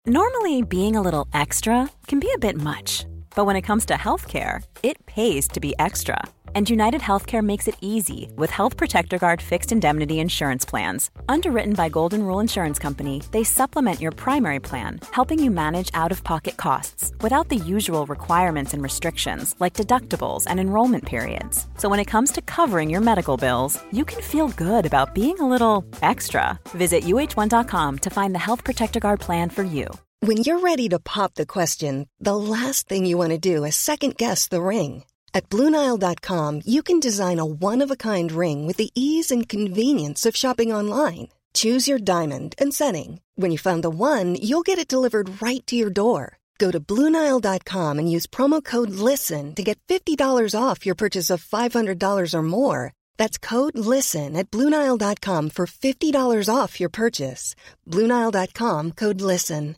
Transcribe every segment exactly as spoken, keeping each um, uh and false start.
Normally, being a little extra can be a bit much, but when it comes to healthcare, it pays to be extra. And United Healthcare makes it easy with Health Protector Guard fixed indemnity insurance plans. Underwritten by Golden Rule Insurance Company, they supplement your primary plan, helping you manage out-of-pocket costs without the usual requirements and restrictions like deductibles and enrollment periods. So when it comes to covering your medical bills, you can feel good about being a little extra. Visit U H one dot com to find the Health Protector Guard plan for you. When you're ready to pop the question, the last thing you want to do is second-guess the ring. At Blue Nile dot com, you can design a one-of-a-kind ring with the ease and convenience of shopping online. Choose your diamond and setting. When you find the one, you'll get it delivered right to your door. Go to Blue Nile dot com and use promo code LISTEN to get fifty dollars off your purchase of five hundred dollars or more. That's code LISTEN at Blue Nile dot com for fifty dollars off your purchase. Blue Nile dot com, code LISTEN.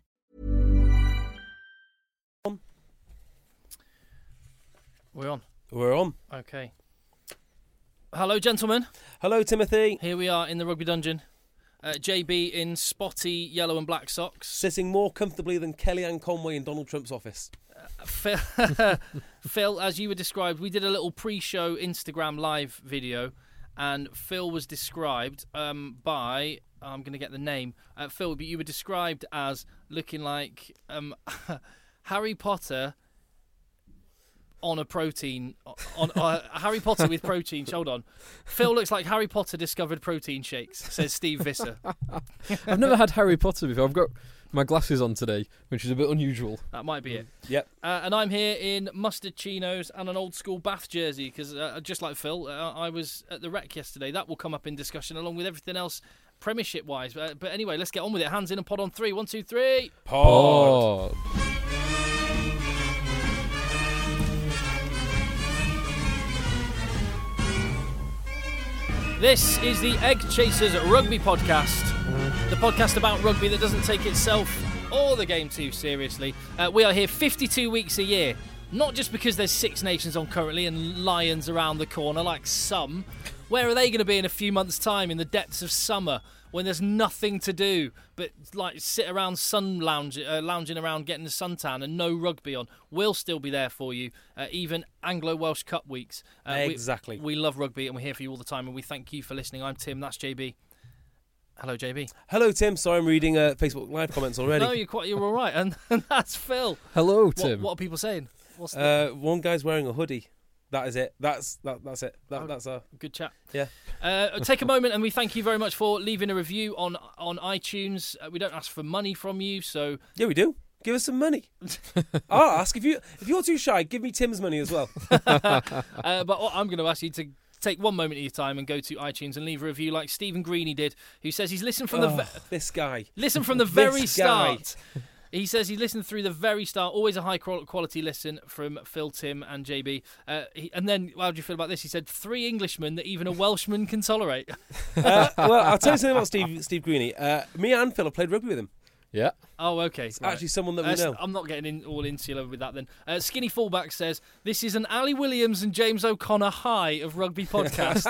We're on. We're on. Okay. Hello, gentlemen. Hello, Timothy. Here we are in the rugby dungeon. Uh, J B in spotty yellow and black socks. Sitting more comfortably than Kellyanne Conway in Donald Trump's office. Uh, Phil, Phil, as you were described, we did a little pre-show Instagram live video, and Phil was described um, by, I'm going to get the name, uh, Phil, but you were described as looking like um, Harry Potter on a protein, on uh, Harry Potter with protein. Hold on. Phil looks like Harry Potter discovered protein shakes, says Steve Visser. I've never had Harry Potter before. I've got my glasses on today, which is a bit unusual. That might be it. Yep. Uh, and I'm here in mustard chinos and an old school Bath jersey, because uh, just like Phil, uh, I was at the Rec yesterday. That will come up in discussion along with everything else Premiership-wise. Uh, but anyway, let's get on with it. Hands in and pod on three. One, two, three. Pod. Pod. This is the Egg Chasers Rugby Podcast, the podcast about rugby that doesn't take itself or the game too seriously. Uh, we are here fifty-two weeks a year, not just because there's Six Nations on currently and Lions around the corner like some. Where are they going to be in a few months' time in the depths of summer when there's nothing to do but like sit around sun lounge, uh, lounging around getting the suntan and no rugby on? We'll still be there for you, uh, even Anglo-Welsh Cup weeks. Uh, exactly. We, we love rugby and we're here for you all the time, and we thank you for listening. I'm Tim, that's J B. Hello, J B. Hello, Tim. Sorry, I'm reading uh, Facebook Live comments already. No, you're quite, you're all right, and, and that's Phil. Hello, Tim. What, what are people saying? What's the... uh, one guy's wearing a hoodie. That is it. That's that, that's it. That, Oh, that's a good chat. yeah. Uh, take a moment, and we thank you very much for leaving a review on on iTunes. Uh, we don't ask for money from you, so Yeah, we do. Give us some money. I'll ask if you if you're too shy. Give me Tim's money as well. uh, but what I'm going to ask you to take one moment of your time and go to iTunes and leave a review like Stephen Greeny did, who says he's listened from oh, the ve- this guy. listen from the This very guy. start. He says he listened through the very start. Always a high quality listen from Phil, Tim, and J B. Uh, he, and then, how do you feel about this? He said three Englishmen that even a Welshman can tolerate. uh, well, I'll tell you something about Steve Steve Greeny. Uh, me and Phil have played rugby with him. Yeah. Oh, okay. It's actually someone that we Uh, know. I'm not getting in, all insular with that then. Uh, Skinny Fullback says, this is an Ali Williams and James O'Connor high of rugby podcast.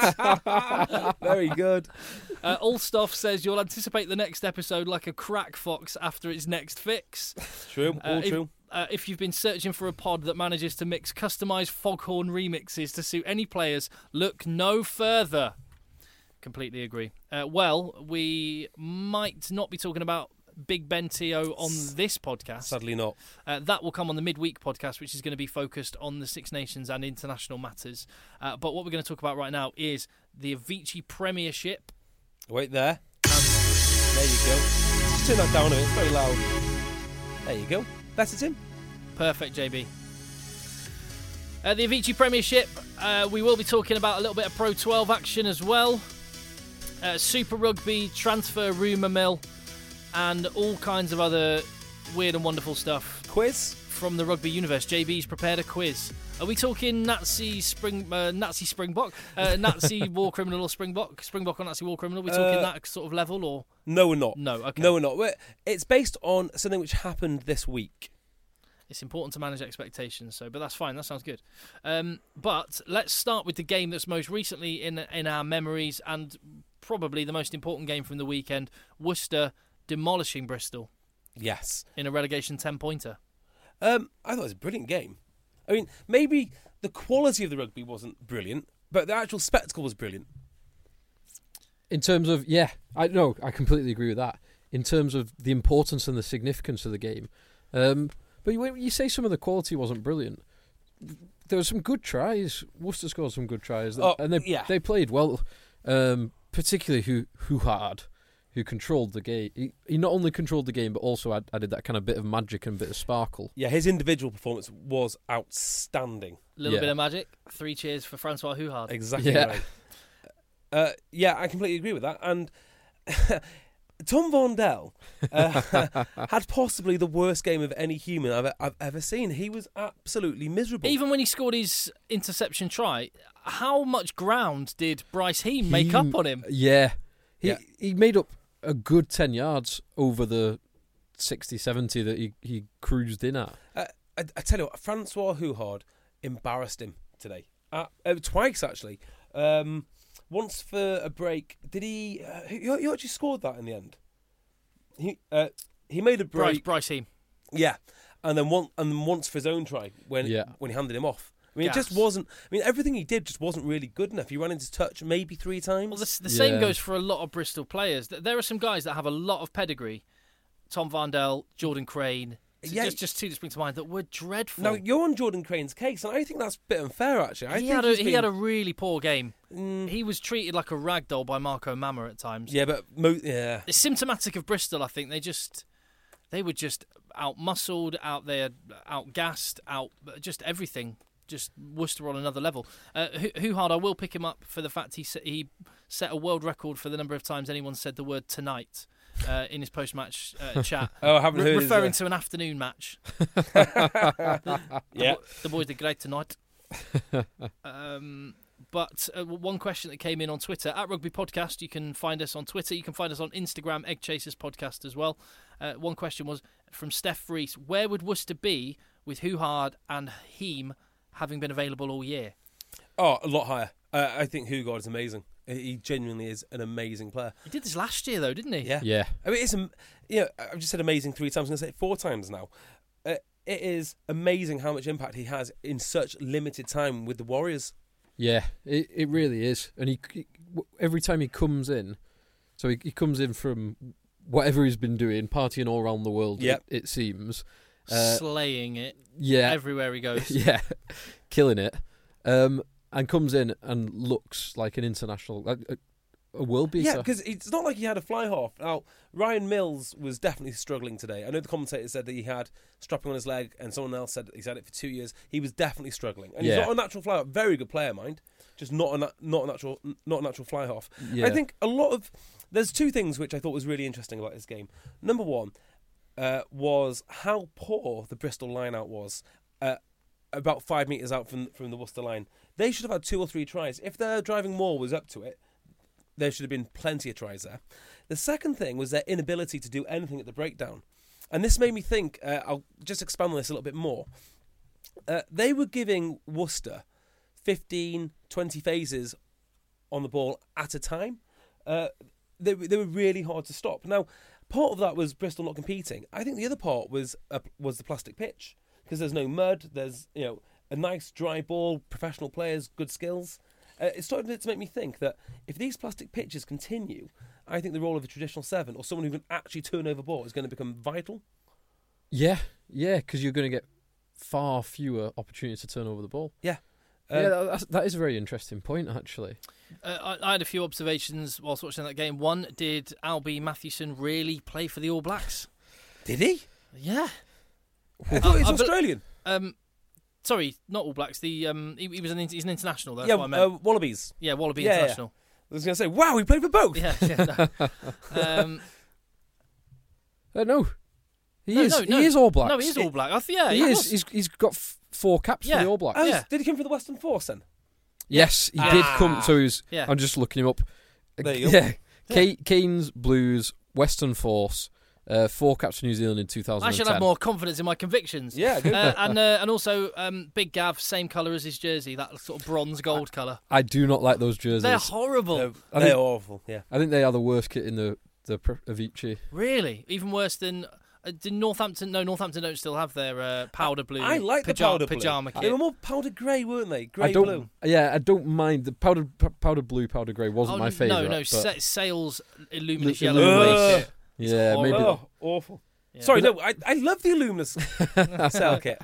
Very good. uh, Allstoff says, you'll anticipate the next episode like a crack fox after its next fix. True. All Uh, if, true. uh, if you've been searching for a pod that manages to mix customised Foghorn remixes to suit any players, look no further. Completely agree. Uh, well, we might not be talking about Big Ben Teo on this podcast. Sadly not. Uh, that will come on the midweek podcast, which is going to be focused on the Six Nations and international matters. Uh, but what we're going to talk about right now is the Avicii Premiership. Wait there. There you go. Just turn that down a bit. It's very loud. There you go. Better, Tim. Perfect, J B. Uh, the Avicii Premiership, uh, we will be talking about a little bit of Pro twelve action as well. Uh, Super Rugby, transfer rumour mill, and all kinds of other weird and wonderful stuff. Quiz? From the rugby universe. J B's prepared a quiz. Are we talking Nazi spring, uh, Nazi Springbok, uh, Nazi war criminal or Springbok, Springbok or Nazi war criminal? Are we talking Uh, that sort of level or No, we're not. no? Okay, No, we're not. We're, it's based on something which happened this week. it's important to manage expectations. So, but that's fine. That sounds good. Um, but let's start with the game that's most recently in in our memories and probably the most important game from the weekend: Worcester demolishing Bristol. Yes. in a relegation ten-pointer. Um, I thought it was a brilliant game. I mean, maybe the quality of the rugby wasn't brilliant, but the actual spectacle was brilliant. In terms of, yeah, I no, I completely agree with that. In terms of the importance and the significance of the game. Um, but when you say some of the quality wasn't brilliant, there were some good tries. Worcester scored some good tries. Oh, and they yeah. they played well, um, particularly who who hard, who controlled the game. He, he not only controlled the game, but also add, added that kind of bit of magic and bit of sparkle. Yeah, his individual performance was outstanding. A little Yeah. bit of magic. Three cheers for Francois Huhard. Exactly Yeah. right. Uh, yeah, I completely agree with that. And Tom Vondel uh, had possibly the worst game of any human I've, I've ever seen. He was absolutely miserable. Even when he scored his interception try, how much ground did Bryce Heem make up on him? Yeah. He Yeah. he made up a good ten yards over the sixty, seventy that he, he cruised in at. Uh, I, I tell you what, Francois Huhard embarrassed him today. Uh, uh, twice, actually. Um, once for a break. Did he... Uh, he, he actually scored that in the end. He uh, he made a Bryce, break. Bryce Heem. Yeah. And then, one, and then once for his own try when Yeah. when he handed him off. I mean, it just Gas. wasn't... I mean, everything he did just wasn't really good enough. He ran into touch maybe three times. Well, the, the same Yeah. goes for a lot of Bristol players. Th- There are some guys that have a lot of pedigree. Tom Vondel, Jordan Crane. It's Yeah. Just, just two that spring to mind that were dreadful. Now, you're on Jordan Crane's case, and I think that's a bit unfair, actually. I he think had a he's he been- had a really poor game. Mm, He was treated like a ragdoll by Marco Mama at times. yeah, but... Mo- yeah. It's symptomatic of Bristol. I think they just they were just out muscled, out there, out gassed, out just everything. Just Worcester on another level. Uh, Huhard, I will pick him up for the fact he se- he set a world record for the number of times anyone said the word tonight uh, in his post-match uh, chat. Oh, I haven't Re- heard his, referring uh, to an afternoon match. Yeah. The boys did great tonight. um, but uh, one question that came in on Twitter, at Rugby Podcast, you can find us on Twitter. You can find us on Instagram, Egg Chasers Podcast as well. Uh, one question was from Steph Rees, where would Worcester be with Huhard and Heem having been available all year? Oh, a lot higher. Uh, I think Hugo is amazing. He genuinely is an amazing player. He did this last year, though, didn't he? Yeah. Yeah. I mean, it's am- you know, I've just said amazing three times. I'm going to say it four times now. Uh, it is amazing how much impact he has in such limited time with the Warriors. Yeah, it it really is. And he, he every time he comes in, so he, he comes in from whatever he's been doing, partying all around the world, Yep. it, it seems. Uh, Slaying it yeah. everywhere he goes. Yeah, killing it. Um, and comes in and looks like an international, like a, a world beater. Yeah, because it's not like he had a fly half. Now, Ryan Mills was definitely struggling today. I know the commentator said that he had strapping on his leg, and someone else said that he's had it for two years. He was definitely struggling, and Yeah. he's not a natural fly half. Very good player, mind, just not a na- not a natural not a natural fly half. Yeah. I think a lot of there's two things which I thought was really interesting about this game. Number one uh, was how poor the Bristol line-out was. Uh, about five metres out from from the Worcester line. They should have had two or three tries. If their driving maul was up to it, there should have been plenty of tries there. The second thing was their inability to do anything at the breakdown. And this made me think, uh, I'll just expand on this a little bit more. Uh, they were giving Worcester fifteen, twenty phases on the ball at a time. Uh, they, they were really hard to stop. Now, part of that was Bristol not competing. I think the other part was uh, was the plastic pitch. Because there's no mud, there's you know a nice dry ball, professional players, good skills. Uh, it started to make me think that if these plastic pitches continue, I think the role of a traditional seven or someone who can actually turn over ball is going to become vital. yeah, yeah, because you're going to get far fewer opportunities to turn over the ball. Yeah. Um, yeah, that, that's, that is a very interesting point, actually. Uh, I, I had a few observations whilst watching that game. One, did Albie Mathewson really play for the All Blacks? Did he? Yeah. I thought he was I be- Australian. Um, sorry, not All Blacks. The um, he, he was an he's an international. That's yeah, what I meant. uh, Wallabies. yeah, Wallaby yeah, yeah. international. I was going to say, wow, he played for both. Yeah, yeah. No. um, Uh, no, he no, is. no, no. He is All Blacks. No, he is All Black. I th- yeah, He he is. was. He's, he's got f- four caps Yeah. for the All Blacks. Oh, Yeah. Did he come for the Western Force then? Yes, he Ah. did come. So he was. Yeah. I'm just looking him up. There you go. Yeah, Ca- Canes, Blues, Western Force, uh, four caps for New Zealand in two thousand ten. I should have more confidence in my convictions. Yeah, good. Uh, and uh, and also um, Big Gav, same colour as his jersey, that sort of bronze gold colour. I do not like those jerseys. They're horrible. They're, I they're think- awful, yeah. I think they are the worst kit in the the Pre- Avicii. Really, even worse than Uh, did Northampton? No, Northampton don't still have their uh, powder blue. I like the paja- powder blue. pajama kit. They were more powder grey, weren't they? Grey I don't, blue. Yeah, I don't mind the powder p- powder blue, powder grey wasn't Oh, my favourite. No, no, but sa- Sales Illuminous The yellow Illuminous. away Ugh. kit. yeah, horrible. maybe. Oh, awful. Yeah. Sorry, no, I, I love the Illuminous cell kit.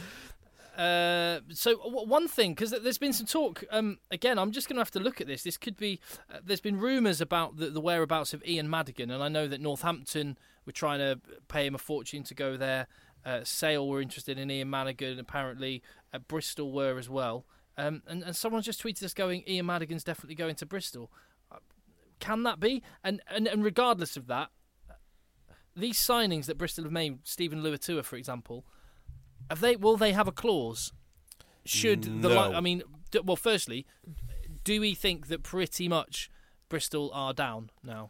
Uh, so w- one thing, because there's been some talk. Um, again, I'm just going to have to look at this. This could be. Uh, there's been rumours about the, the whereabouts of Ian Madigan, and I know that Northampton were trying to pay him a fortune to go there. Uh, Sale were interested in Ian Madigan, apparently. Uh, Bristol were as well. Um, and, and someone just tweeted us going, Ian Madigan's definitely going to Bristol. Uh, can that be? And, and and regardless of that, these signings that Bristol have made, Stephen Luatua, for example. Have they? Will they have a clause? Should the? No. Li- I mean, d- well, firstly, do we think that pretty much Bristol are down now?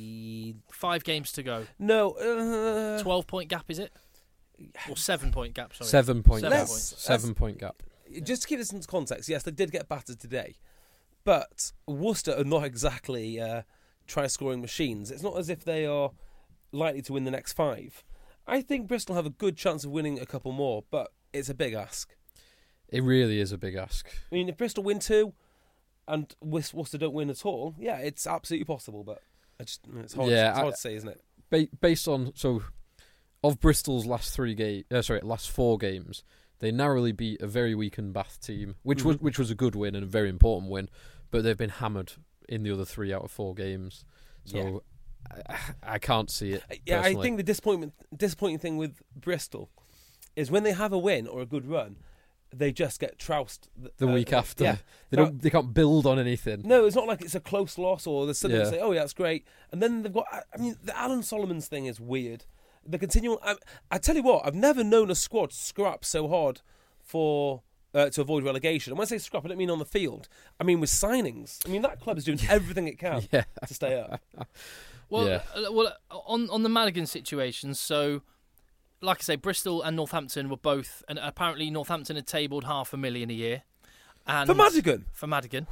Five games to go. No. Uh, Twelve point gap, is it? Or seven point gap? Sorry. Seven point Seven gap. points. Seven point gap. just to keep this into context, yes, they did get battered today. But Worcester are not exactly uh, try-scoring machines. It's not as if they are likely to win the next five. I think Bristol have a good chance of winning a couple more, but it's a big ask. It really is a big ask. I mean, if Bristol win two and Worcester don't win at all, yeah, it's absolutely possible, but I just, it's hard, Yeah, it's hard I- to say, isn't it? Ba- based on so of Bristol's last three game, uh, sorry, last four games, they narrowly beat a very weakened Bath team, which Mhm. was which was a good win and a very important win, but they've been hammered in the other three out of four games. So I, I can't see it. Yeah, I personally. think the disappointment, disappointing thing with Bristol is when they have a win or a good run, they just get trounced the uh, week after Yeah, they don't they can't build on anything. no, it's not like it's a close loss or there's something Yeah. to say, oh yeah, that's great. And then they've got, I mean, the Alan Solomons thing is weird. The continual, I, I tell you what, I've never known a squad scrap so hard for uh, to avoid relegation. And when I say scrap, I don't mean on the field. I mean with signings. I mean that club is doing everything it can Yeah. to stay up. Well, Yeah. uh, well, on on the Madigan situation, so like I say, Bristol and Northampton were both, and apparently Northampton had tabled half a million a year, and For Madigan, for Madigan,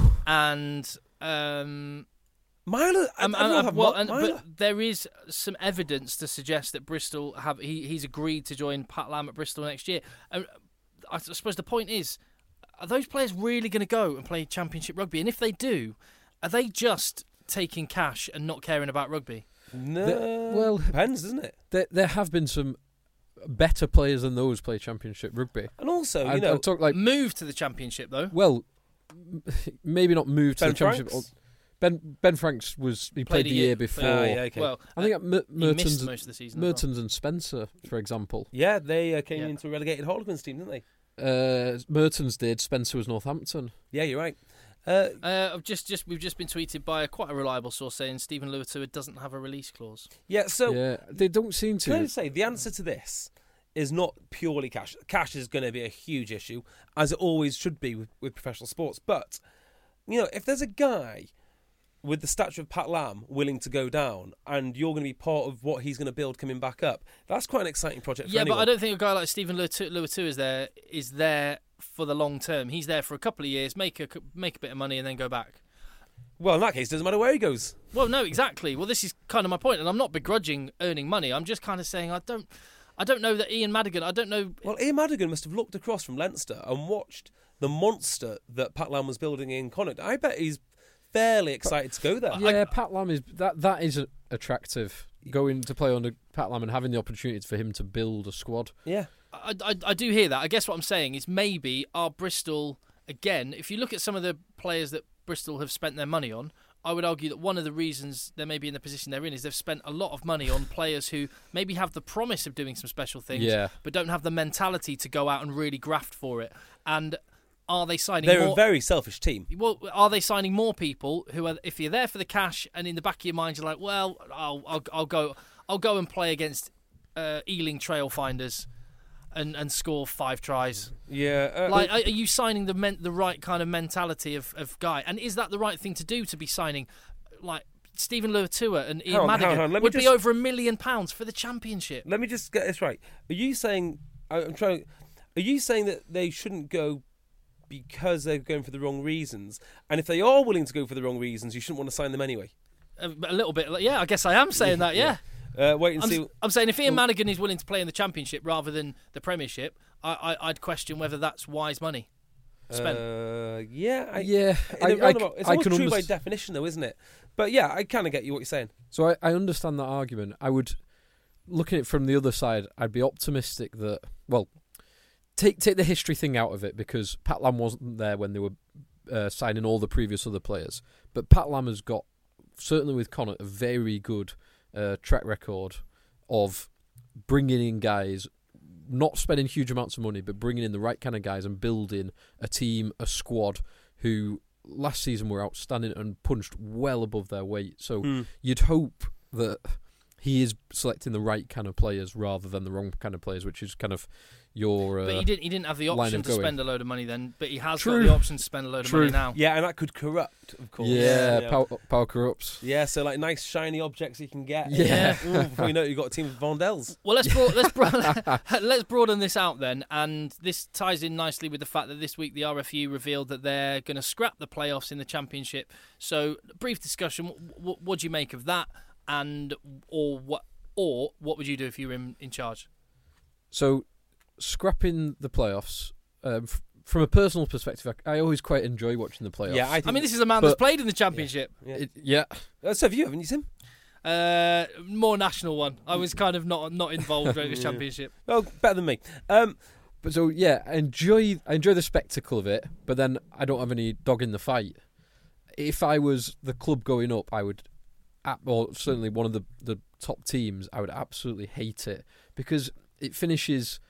and um, Myler, I, um, I don't and- have well, Mi- and, Myler. but there is some evidence to suggest that Bristol have he, he's agreed to join Pat Lam at Bristol next year. And I suppose the point is, are those players really going to go and play Championship rugby? And if they do, are they just taking cash and not caring about rugby? No, The- well- depends, doesn't it? There, there have been some better players than those play Championship rugby. And also, you I, know, I talk like Move to the Championship though. well, m- maybe not move to Ben the Championship. Franks? Ben Ben Franks was he played, Played a the year- year before. Ah, yeah, okay. Well, I think at Mer- he missed Mertens, most of the season. as well. Mertens and Spencer, for example. yeah, they uh, came Yeah. into a relegated Harlequins team, didn't they? Uh, Mertens did. Spencer was Northampton. Yeah, you're right. Uh, Uh, I've just, just we've just been tweeted by a quite a reliable source saying Stephen Luatua doesn't have a release clause. yeah, so yeah, they don't seem can I to. just say the answer to this is not purely cash. Cash is going to be a huge issue, as it always should be with, with professional sports. But you know, if there's a guy with the stature of Pat Lam willing to go down, and you're going to be part of what he's going to build coming back up, that's quite an exciting project. For Yeah, anyone. but I don't think a guy like Stephen Luatua Luatua is there is there for the long term. He's there for a couple of years, make a make a bit of money, and then go back. Well, in that case, it doesn't matter where he goes. Well, no, exactly. Well, this is kind of my point, and I'm not begrudging earning money. I'm just kind of saying I don't, I don't know that Ian Madigan. I don't know. Well, Ian Madigan must have looked across from Leinster and watched the monster that Pat Lam was building in Connacht. I bet he's fairly excited to go there. Yeah, Pat Lam is that. That is attractive. Going to play under Pat Lam and having the opportunity for him to build a squad. Yeah. I, I, I do hear that. I guess what I'm saying is maybe our Bristol, again, if you look at some of the players that Bristol have spent their money on, I would argue that one of the reasons they may be in the position they're in is they've spent a lot of money on players who maybe have the promise of doing some special things, Yeah. but don't have the mentality to go out and really graft for it. And are they signing They're more... a very selfish team. Well, are they signing more people who are? If you're there for the cash, and in the back of your mind you're like, well, I'll I'll, I'll go I'll go and play against uh, Ealing Trailfinders, and, and score five tries. Yeah. Uh, Like, are, are you signing the men, the right kind of mentality of, of guy? And is that the right thing to do to be signing, like Stephen Luatua and Ian Hang on, Madigan hang on, let me would be just- over a million pounds for the championship? let me just get this right. Are you saying I- I'm trying? Are you saying that they shouldn't go because they're going for the wrong reasons? And if they are willing to go for the wrong reasons, you shouldn't want to sign them anyway. A, a little bit, like- yeah. I guess I am saying that. Yeah. Uh, wait and I'm, see. I'm saying if Ian Madigan is willing to play in the Championship rather than the Premiership, I, I, I'd question whether that's wise money spent. Uh, yeah, I, yeah, in I, a I, roundabout- it's I almost can true by underst- definition, though, isn't it? But yeah, I kind of get you what you're saying. So I, I understand that argument. I would, looking at it from the other side, I'd be optimistic that, well, take take the history thing out of it, because Pat Lam wasn't there when they were uh, signing all the previous other players. But Pat Lam has got, certainly with Connacht, a very good uh, track record of bringing in guys, not spending huge amounts of money, but bringing in the right kind of guys and building a team, a squad who last season were outstanding and punched well above their weight. So Mm. you'd hope that he is selecting the right kind of players rather than the wrong kind of players, which is kind of your. Uh, but he didn't. He didn't have the line option of to going. spend a load of money then. But he has True. got the option to spend a load True. of money now. Yeah, and that could corrupt, of course. yeah, yeah. Power, power corrupts. Yeah, so like nice shiny objects you can get. Yeah. Ooh, before you know it, you've got a team of Vondells. Well, let's broad, let's broad, let's broaden this out then, and this ties in nicely with the fact that this week the R F U revealed that they're going to scrap the playoffs in the Championship. So, brief discussion. What, what do you make of that, and or what, or what would you do if you were in, in charge? So, scrapping the playoffs, um, f- from a personal perspective, I, I always quite enjoy watching the playoffs. Yeah, I, think I mean, this is a man But- that's played in the Championship. Yeah. It, yeah. Uh, so have you, haven't you, Tim? Uh, more national one. I was kind of not not involved in this Yeah. Championship. Oh, better than me. Um, But so yeah, I enjoy I enjoy the spectacle of it, but then I don't have any dog in the fight. If I was the club going up, I would, ab- or certainly one of the, the top teams, I would absolutely hate it, because it finishes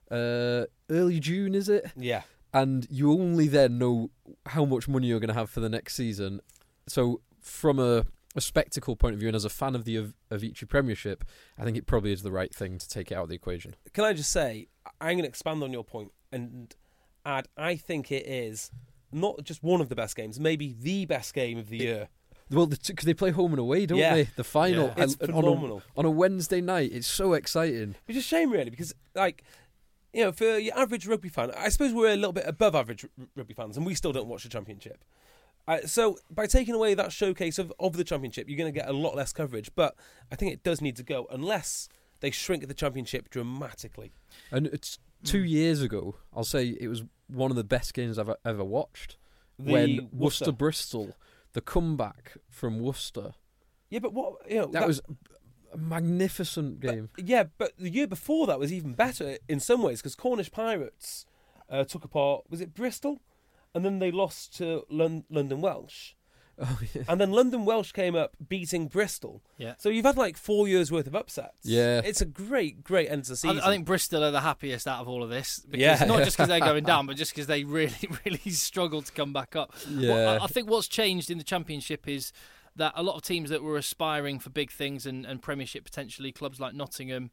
uh, early June, is it? yeah. And you only then know how much money you're going to have for the next season. So from a, a spectacle point of view, and as a fan of the of, Avicii Premiership, I think it probably is the right thing to take it out of the equation. Can I just say, I'm going to expand on your point and add, I think it is not just one of the best games, maybe the best game of the year. Well, because they play home and away, don't Yeah. they? The final. Yeah. It's and- phenomenal. On a, on a Wednesday night. It's so exciting. Which is a shame, really, because, like, you know, for your average rugby fan, I suppose we're a little bit above average r- rugby fans, and we still don't watch the Championship. Uh, so by taking away that showcase of, of the Championship, you're going to get a lot less coverage. But I think it does need to go, unless they shrink the Championship dramatically. And it's two years ago, I'll say it was one of the best games I've ever watched. The when Worcester Bristol, the comeback from Worcester, Yeah, but what, you know... that, was a magnificent game. But, yeah, but the year before that was even better in some ways, because Cornish Pirates uh, took apart, was it Bristol? And then they lost to Lon- London Welsh. Oh, yeah. And then London Welsh came up beating Bristol. Yeah. So you've had like four years worth of upsets. Yeah. It's a great, great end to the season. I, I think Bristol are the happiest out of all of this. Because Yeah. Not just because they're going down, but just because they really, really struggled to come back up. Yeah. Well, I, I think what's changed in the Championship is that a lot of teams that were aspiring for big things and, and Premiership potentially, clubs like Nottingham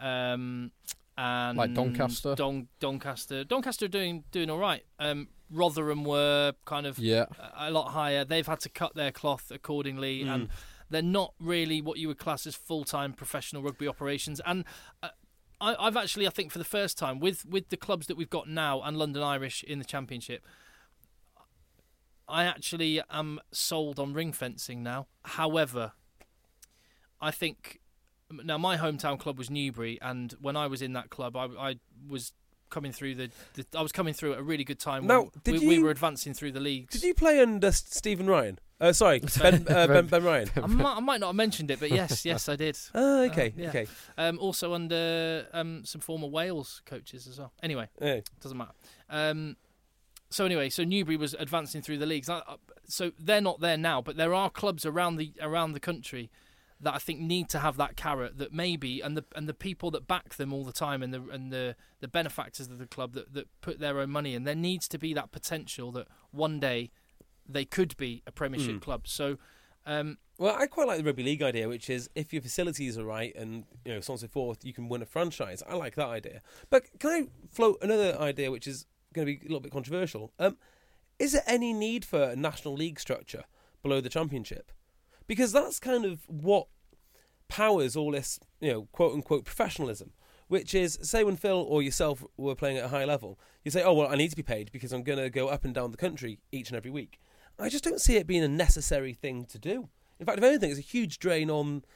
um, and Like Doncaster. Don, Doncaster. Doncaster are doing doing all right. Um, Rotherham were kind of Yeah. a, a lot higher. They've had to cut their cloth accordingly, Mm. and they're not really what you would class as full-time professional rugby operations. And uh, I, I've actually, I think, for the first time, with, with the clubs that we've got now and London Irish in the Championship, I actually am sold on ring fencing now. However, I think now my hometown club was Newbury, and when I was in that club, I, I was coming through the, the I was coming through at a really good time. Now, when did we, we you- were advancing through the leagues. Did you play under S- Stephen Ryan? Uh, sorry, Ben, uh, ben, ben Ryan. I might, I might not have mentioned it, but yes, yes, I did. Oh, okay, Uh, yeah. okay. Um, also under um, some former Wales coaches as well. Anyway, Yeah. doesn't matter. Um, so anyway, so Newbury was advancing through the leagues. I, I, so they're not there now, but there are clubs around the around the country that I think need to have that carrot, that maybe, and the and the people that back them all the time, and the and the, the benefactors of the club that, that put their own money in. There needs to be that potential that one day they could be a Premiership Mm. club. So. Um, Well, I quite like the rugby league idea, which is if your facilities are right and you know so on and so forth, you can win a franchise. I like that idea. But can I float another idea, which is going to be a little bit controversial? Um, is there any need for a national league structure below the Championship? Because that's kind of what powers all this, you know, quote unquote professionalism. Which is, say, when Phil or yourself were playing at a high level, you say, "Oh well, I need to be paid because I'm going to go up and down the country each and every week." I just don't see it being a necessary thing to do. In fact, if anything, it's a huge drain on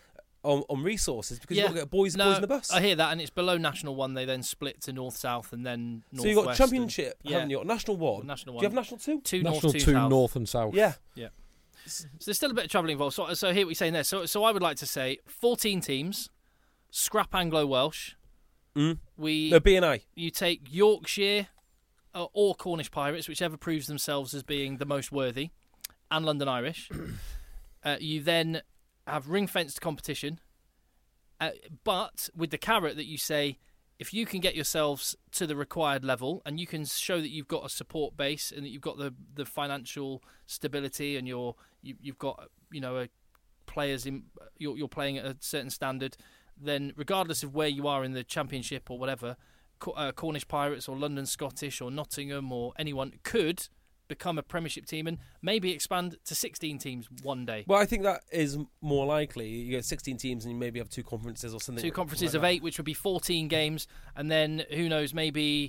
on, on resources because Yeah. you've got to get boys, No, boys in the bus. I hear that, and it's below National One. They then split to North South and then North so you've got West Championship, and, haven't yeah, you? National One. National Do One. you have National Two? Two National North, two, two, South. North and South. Yeah. Yeah. So there's still a bit of travelling involved. So, so here we're saying there. So, so I would like to say fourteen teams, scrap Anglo Welsh. Mm. We No, B and I. you take Yorkshire uh, or Cornish Pirates, whichever proves themselves as being the most worthy, and London Irish. uh, you then have ring-fenced competition, uh, but with the carrot that you say, if you can get yourselves to the required level and you can show that you've got a support base and that you've got the, the financial stability and you're you, you've got you know a players in you're, you're playing at a certain standard, then regardless of where you are in the Championship or whatever, Co- uh, Cornish Pirates or London Scottish or Nottingham or anyone could become a Premiership team and maybe expand to sixteen teams one day. Well, I think that is more likely. You get sixteen teams and you maybe have two conferences or something. Two conferences like of that. eight, which would be fourteen games, and then who knows, maybe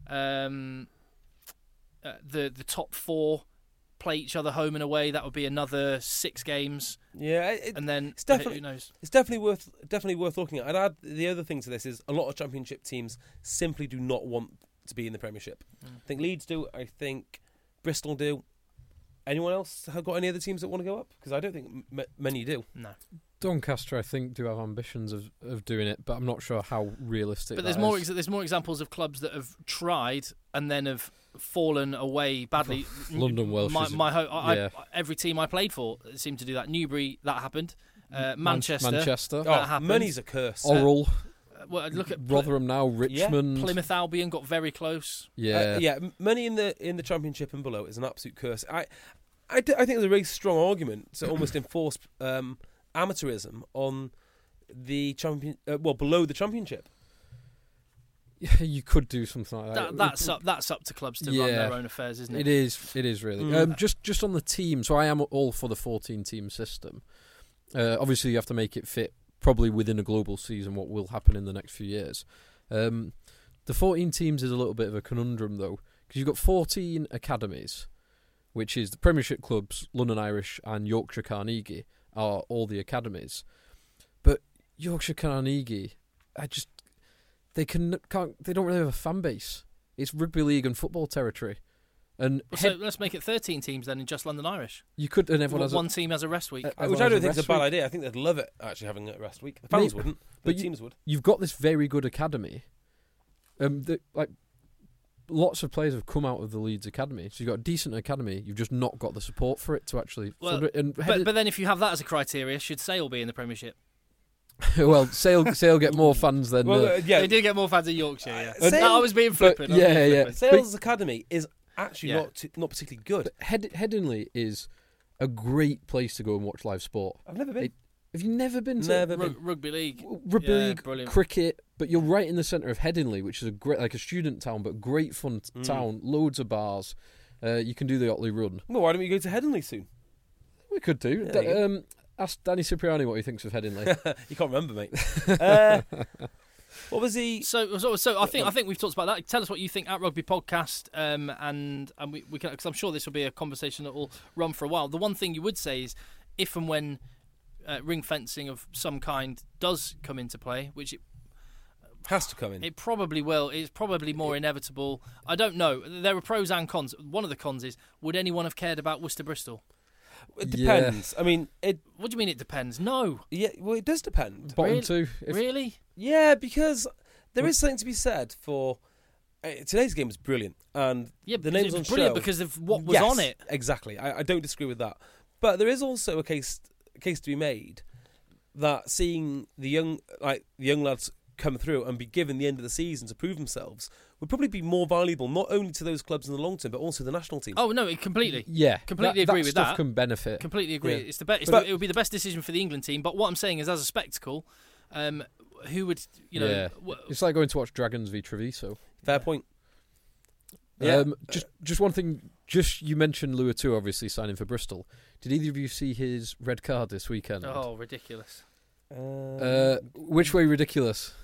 um, uh, the the top four play each other home and away. That would be another six games, Yeah, it, and then it's definitely- who knows. it's definitely worth definitely worth looking at. I'd add the other thing to this is a lot of Championship teams simply do not want to be in the Premiership. Mm. I think Leeds do. I think Bristol do. Anyone else have got any other teams that want to go up? Because I don't think m- many do. No, Doncaster, I think, do have ambitions of, of doing it, but I'm not sure how realistic. but there's that more. is. Ex- there's more examples of clubs that have tried and then have fallen away badly. London Welsh My, is- my ho- I, yeah. I, every team I played for seemed to do that. Newbury, that happened. Uh, Manchester, Manchester, Oh, happened. money's a curse. Oral, Uh, well, look at Pl- Rotherham now, Richmond. Plymouth Albion got very close. Yeah, Uh, yeah. m- Money in the in the Championship and below is an absolute curse. I, I, d- I think there's a really strong argument to almost enforce um, amateurism on the champion. Uh, well, below the Championship. Yeah, you could do something like That, that. that's up. That's up to clubs to run Yeah. their own affairs, isn't it? It is. It is really. Mm. Um, just just on the team. So I am all for the fourteen team system. Uh, obviously, you have to make it fit probably within a global season. What will happen in the next few years? Um, the fourteen teams is a little bit of a conundrum though, because you've got fourteen academies, which is the Premiership clubs, London Irish and Yorkshire Carnegie are all the academies. But Yorkshire Carnegie, I just they can can't they don't really have a fan base. It's rugby league and football territory, and Well, head- so let's make it thirteen teams then in just London Irish. you could and everyone One, has a, one team has a rest week. Uh, Which everyone I has don't a think is a rest bad week. idea. I think they'd love it actually having a rest week. The fans Maybe- wouldn't, but, but the you- teams would. You've got this very good academy. Um, the, like lots of players have come out of the Leeds academy, so you've got a decent academy. You've just not got the support for it to actually. Well, fund it. And but, headed- but then if you have that as a criteria, should Sale be in the Premiership? well, Sale Sale get more fans than. Well, uh, uh, yeah, They do get more fans in Yorkshire. Yeah. Uh, Sale- No, I was being but- flippant. I was yeah, being yeah. flippant. Sales Academy is actually Yeah. not t- not particularly good. Head, Headingley is a great place to go and watch live sport. I've never been. It- Have you never been to Never Rug- been. rugby league. rugby Yeah, league, brilliant. cricket? But you're right in the centre of Headingley, which is a great, like a student town, but great fun t- Mm. town. Loads of bars. Uh, you can do the Otley Run. Well, why don't we go to Headingley soon? We could do. Yeah, Da- there you go. um, ask Danny Cipriani what he thinks of Headingley. You can't remember, mate. uh, what was he? So, so, so I think I think we've talked about that. Tell us what you think at Rugby Podcast, um, and and we, we can, because I'm sure this will be a conversation that will run for a while. The one thing you would say is, if and when uh, ring fencing of some kind does come into play, which it, Has to come in. it probably will, it's probably more inevitable. I don't know. There are pros and cons. One of the cons is, would anyone have cared about Worcester Bristol? It Yeah. depends. I mean, it. What do you mean it depends? No, Yeah, well, it does depend. Bottom Really? two. If, really. Yeah, because there is something to be said for. Uh, today's game was brilliant, and Yeah, the but names it on was brilliant show because of what was Yes, on it. Exactly. I, I don't disagree with that, but there is also a case a case to be made that seeing the young like the young lads come through and be given the end of the season to prove themselves would probably be more valuable not only to those clubs in the long term but also the national team. Oh no, it completely. yeah, Completely that, agree that with stuff that. can benefit. Completely agree. Yeah. It's the best. But- It would be the best decision for the England team. But what I'm saying is, as a spectacle, um, who would you know? Yeah. w- It's like going to watch Dragons v Treviso. Fair point. Yeah. Um, just just one thing. Just you mentioned Luatu obviously signing for Bristol. Did either of you see his red card this weekend? Oh, ridiculous! Uh, which way ridiculous?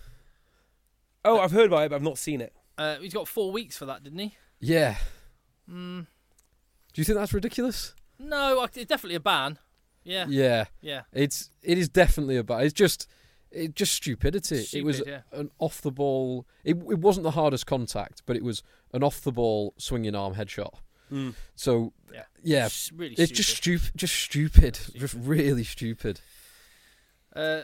oh, I've heard about it, but I've not seen it. Uh, he's got four weeks for that, didn't he? Yeah. Mm, Do you think that's ridiculous? no, I- it's definitely a ban. Yeah. Yeah, Yeah. it's it is definitely about. It's just it just stupidity. Stupid, it was yeah. an off the ball. It it wasn't the hardest contact, but it was an off the ball swinging arm headshot. Mm. So Yeah. yeah, It's really it's stupid. just stupid. Just stupid. Just really stupid. Uh,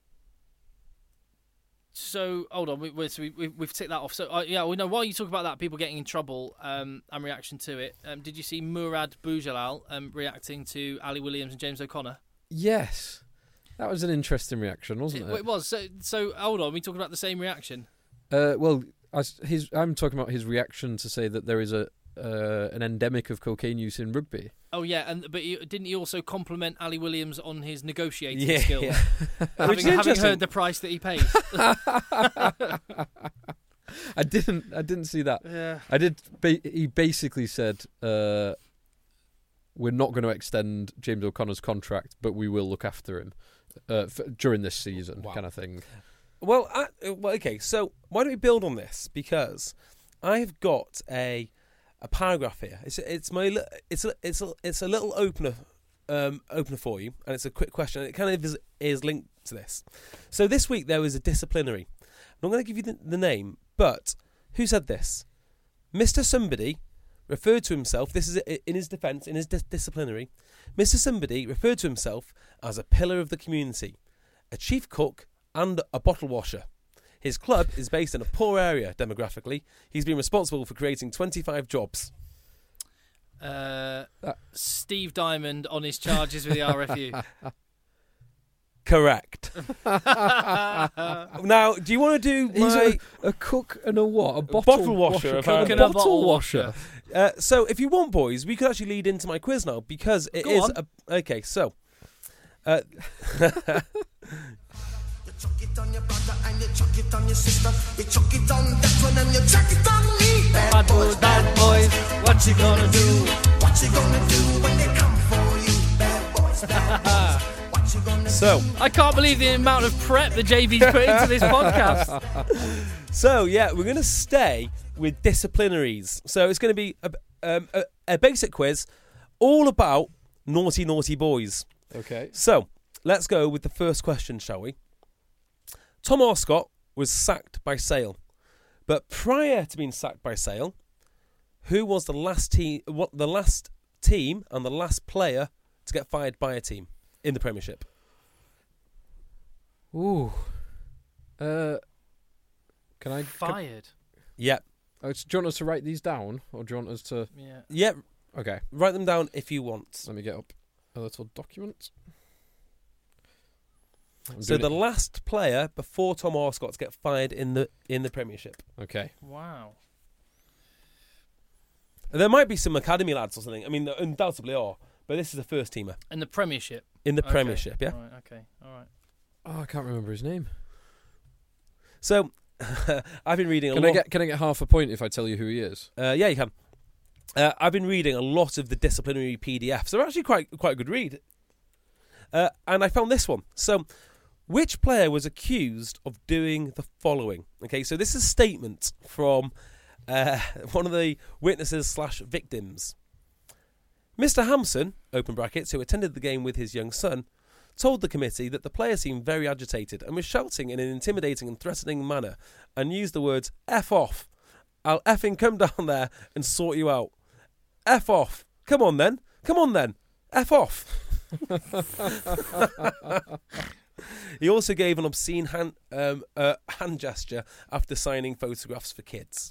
so hold on, we, we, so we, we, we've ticked that off. So uh, yeah, we know while you talk about that, people getting in trouble um, and reaction to it. Um, did you see Murad Boujalal um, reacting to Ali Williams and James O'Connor? Yes, that was an interesting reaction, wasn't It, it? it was. So, so hold on, we talking about the same reaction. Uh, well, I, s- his, I'm talking about his reaction to say that there is a uh, an endemic of cocaine use in rugby. Oh yeah, and but he, didn't he also compliment Ali Williams on his negotiating Yeah, skills, yeah. Which having, is having interesting. heard the price that he pays? I didn't. I didn't see that. Yeah. I did. Ba- he basically said, uh, "We're not going to extend James O'Connor's contract, but we will look after him uh, f- during this season," Wow. kind of thing. Well, I, uh, well, okay. So why don't we build on this? Because I've got a a paragraph here. It's it's my li- it's a, it's a, it's a little opener um, opener for you, and it's a quick question. It kind of is, is linked to this. So this week there was a disciplinary. I'm not going to give you the, the name, but who said this? Mister Somebody referred to himself. This is in his defence, in his dis- disciplinary. Mister Somebody referred to himself as a pillar of the community, a chief cook, and a bottle washer. His club is based in a poor area demographically. He's been responsible for creating twenty-five jobs. Uh, Steve Diamond on his charges with the R F U. Correct. Now, do you want to do He's my... a, a cook and a what? A bottle, bottle washer, A apparently. bottle, Cook and a bottle washer. Uh, so, if you want, boys, we could actually lead into my quiz now, because it Go is... on. A, okay, so... Uh, You chuck it on your brother and you chuck it on your sister. You chuck it on that one and you chuck it on me. Bad boys, bad boys, what you gonna do? What you gonna do when they come for you? Bad boys, bad boys. What you gonna so, I can't believe the amount of prep that J B's put into this podcast. so, yeah, we're going to stay with disciplinaries. So, it's going to be a, um, a, a basic quiz all about naughty, naughty boys. Okay. So, let's go with the first question, shall we? Tom Orscott was sacked by Sale, but prior to being sacked by Sale, who was the last team? What the last team and the last player to get fired by a team in the Premiership? Ooh. Uh, can I? Can, Fired. Yeah, oh, do you want us to write these down, or do you want us to? Yeah. yeah. Okay. Write them down if you want. Let me get up a little document. I'm So doing the it- last player before Tom Orscott to get fired in the in the Premiership. Okay. Wow. There might be some academy lads or something. I mean, there undoubtedly are, but this is a first teamer In the Premiership. in the Okay. Premiership. Yeah. All right. Okay. All right. Oh, I can't remember his name. So I've been reading a Can lot. I get? Can I get half a point if I tell you who he is? Uh, yeah, you can. Uh, I've been reading a lot of the disciplinary P D Fs. They're actually quite quite a good read. Uh, and I found this one. So, which player was accused of doing the following? Okay, so this is a statement from uh, one of the witnesses slash victims. Mister Hampson, open brackets, who attended the game with his young son, told the committee that the player seemed very agitated and was shouting in an intimidating and threatening manner and used the words F off. I'll effing come down there and sort you out. F off. Come on then. Come on then. F off. He also gave an obscene hand, um, uh, hand gesture after signing photographs for kids.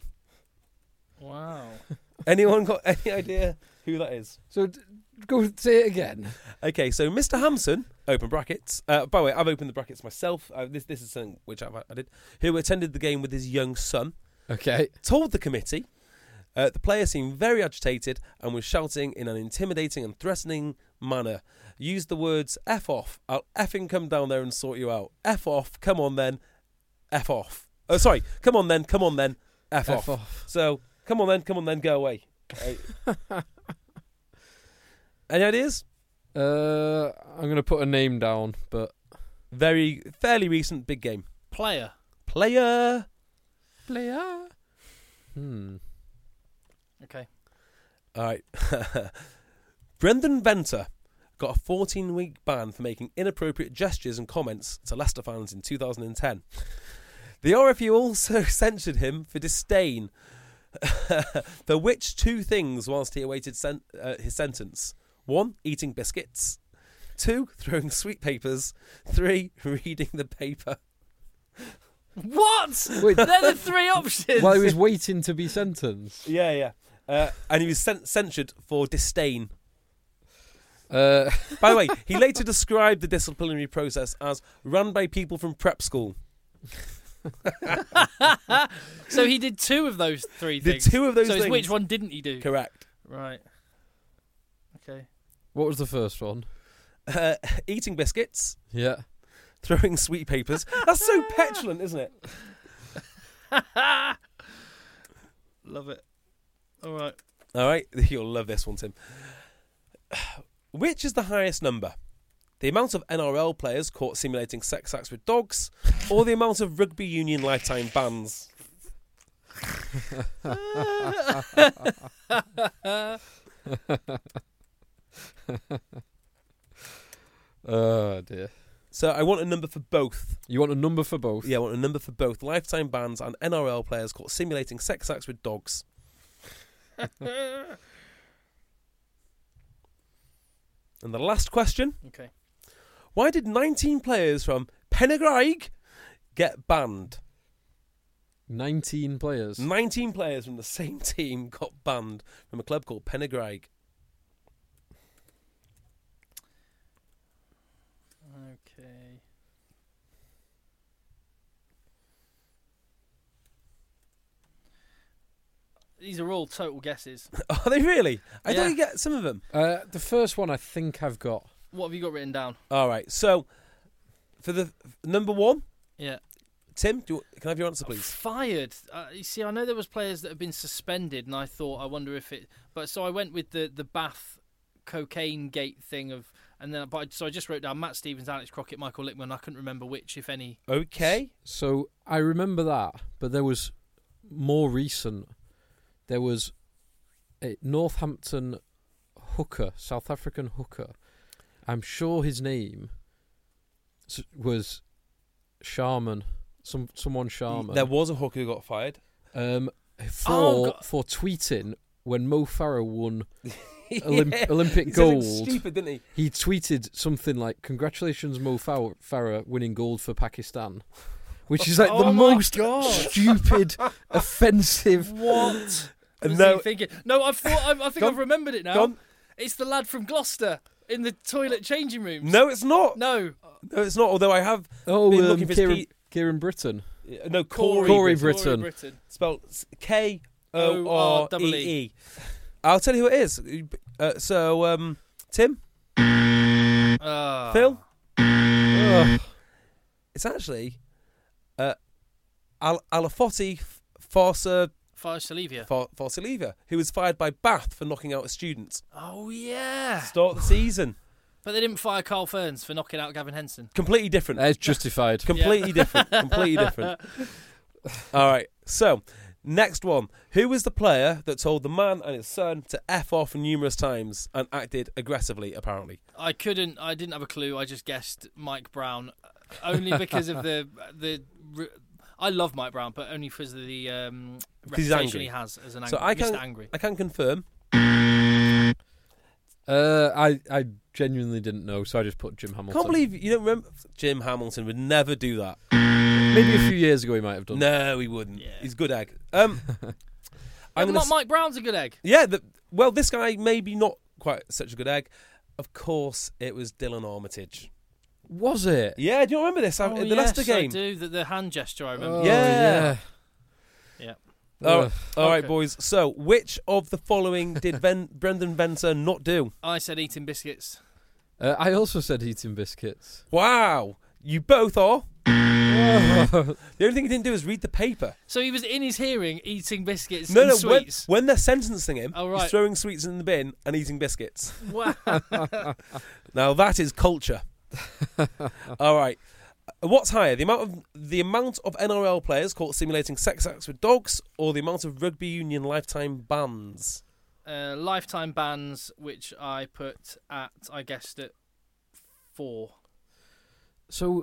Wow. Anyone got any idea who that is? So d- go say it again. Okay, so Mister Hampson, open brackets. Uh, by the way, I've opened the brackets myself. Uh, this this is something which I've added. Who attended the game with his young son, Okay. told the committee uh, the player seemed very agitated and was shouting in an intimidating and threatening manner. Used the words F off. I'll effing come down there and sort you out. F off. Come on then. F off. Oh, sorry. Come on then. Come on then. F, F off. off. So, come on then. Come on then. Go away. Uh, Any ideas? Uh, I'm gonna put a name down, but Very, fairly recent big game. Player. Player. player. Hmm. Okay. All right. Brendan Venter got a fourteen-week ban for making inappropriate gestures and comments to Leicester fans in two thousand ten. The R F U also censured him for disdain for which two things whilst he awaited sen- uh, his sentence? One, eating biscuits. Two, throwing sweet papers. Three, reading the paper. What? Wait. They're the three options. While he was waiting to be sentenced. Yeah, yeah. Uh, and he was cen- censured for disdain. Uh, By the way, he later described the disciplinary process as run by people from prep school. So he did two of those three The things. two of those so it's things. which one didn't he do? Correct. Right. Okay. what was the first one? Uh, eating biscuits, Yeah. throwing sweet papers. That's so petulant, isn't it? Love it. All right. All right, you'll love this one, Tim. Which is the highest number? The amount of N R L players caught simulating sex acts with dogs, or the amount of rugby union lifetime bans? Oh dear. So I want a number for both. You want a number for both? Yeah, I want a number for both lifetime bans and N R L players caught simulating sex acts with dogs. And the last question. Okay. Why did nineteen players from Pennygraig get banned? Nineteen players. nineteen players from the same team got banned from a club called Pennygraig. Okay. These are all total guesses. Are they really? I Yeah. thought you get some of them. Uh, the first one I think I've got. What have you got written down? All right. So for the f- number one, Yeah. Tim, do you, can I have your answer, please? Fired. Uh, you see, I know there was players that have been suspended, and I thought, I wonder if it. But so I went with the the Bath cocaine gate thing of, and then but I, so I just wrote down Matt Stevens, Alex Crockett, Michael Lickman. I couldn't remember which, if any. Okay. So I remember that, but there was more recent. There was a Northampton hooker, South African hooker. I'm sure his name s- was Sharman. Some someone Sharman. There was a hooker who got fired. Um, for Oh, God. for tweeting when Mo Farah won Olymp- Yeah. Olympic He said something gold. stupid, didn't he? He tweeted something like, "Congratulations, Mo Fa- Farah, winning gold for Pakistan," which is like Oh the my most God. stupid, offensive. What? Was No. he thinking? No, I've thought. I, I think Go on. I've remembered it now. Go on. It's the lad from Gloucester in the toilet changing rooms. No, it's not. No. No, it's not. Although I have Oh, been um, looking for his Kieran, P- Kieran Britton. uh, no Corey, Corey Britton. Britton. Britain. spelled K O R E E. I'll tell you who it is. Uh, so, um, Tim, Uh, Phil, Ugh. it's actually uh, Al- Alafotti Farsa Farsalivia. Farsileva, who was fired by Bath for knocking out a student. Oh yeah. Start the season. But they didn't fire Carl Ferns for knocking out Gavin Henson. Completely different. That's justified. Completely different. Completely different. All right. So, next one. Who was the player that told the man and his son to F off numerous times and acted aggressively, apparently? I couldn't. I didn't have a clue. I just guessed Mike Brown, only because of the the. I love Mike Brown, but only because of the um, he's reputation angry. he has as an So angry, I can, Mister Angry. I can confirm. Uh, I I genuinely didn't know, so I just put Jim I Hamilton. can't believe you don't remember. Jim Hamilton would never do that. Maybe a few years ago he might have done. No, he wouldn't. Yeah. He's a good egg. Um, Yeah, I'm but gonna. s- Mike Brown's a good egg. yeah. The, well, this guy maybe not quite such a good egg. Of course, it was Dylan Armitage. Was it? Yeah, do you remember this? Oh, the yes, Leicester I game. do. The, the hand gesture, I remember. Oh, Yeah. Yeah. All Ugh. right, all right, Okay. boys. So, which of the following did Ven- Brendan Venter not do? I said eating biscuits. Uh, I also said eating biscuits. Wow, you both are. The only thing he didn't do is read the paper. So he was in his hearing eating biscuits No, and no. When, sweets. when they're sentencing him, Oh, right. he's throwing sweets in the bin and eating biscuits. Wow. Now that is culture. All right. Uh, What's higher, the amount of the amount of N R L players caught simulating sex acts with dogs, or the amount of rugby union lifetime bans? Uh, lifetime bans, which I put at, I guessed at four. So,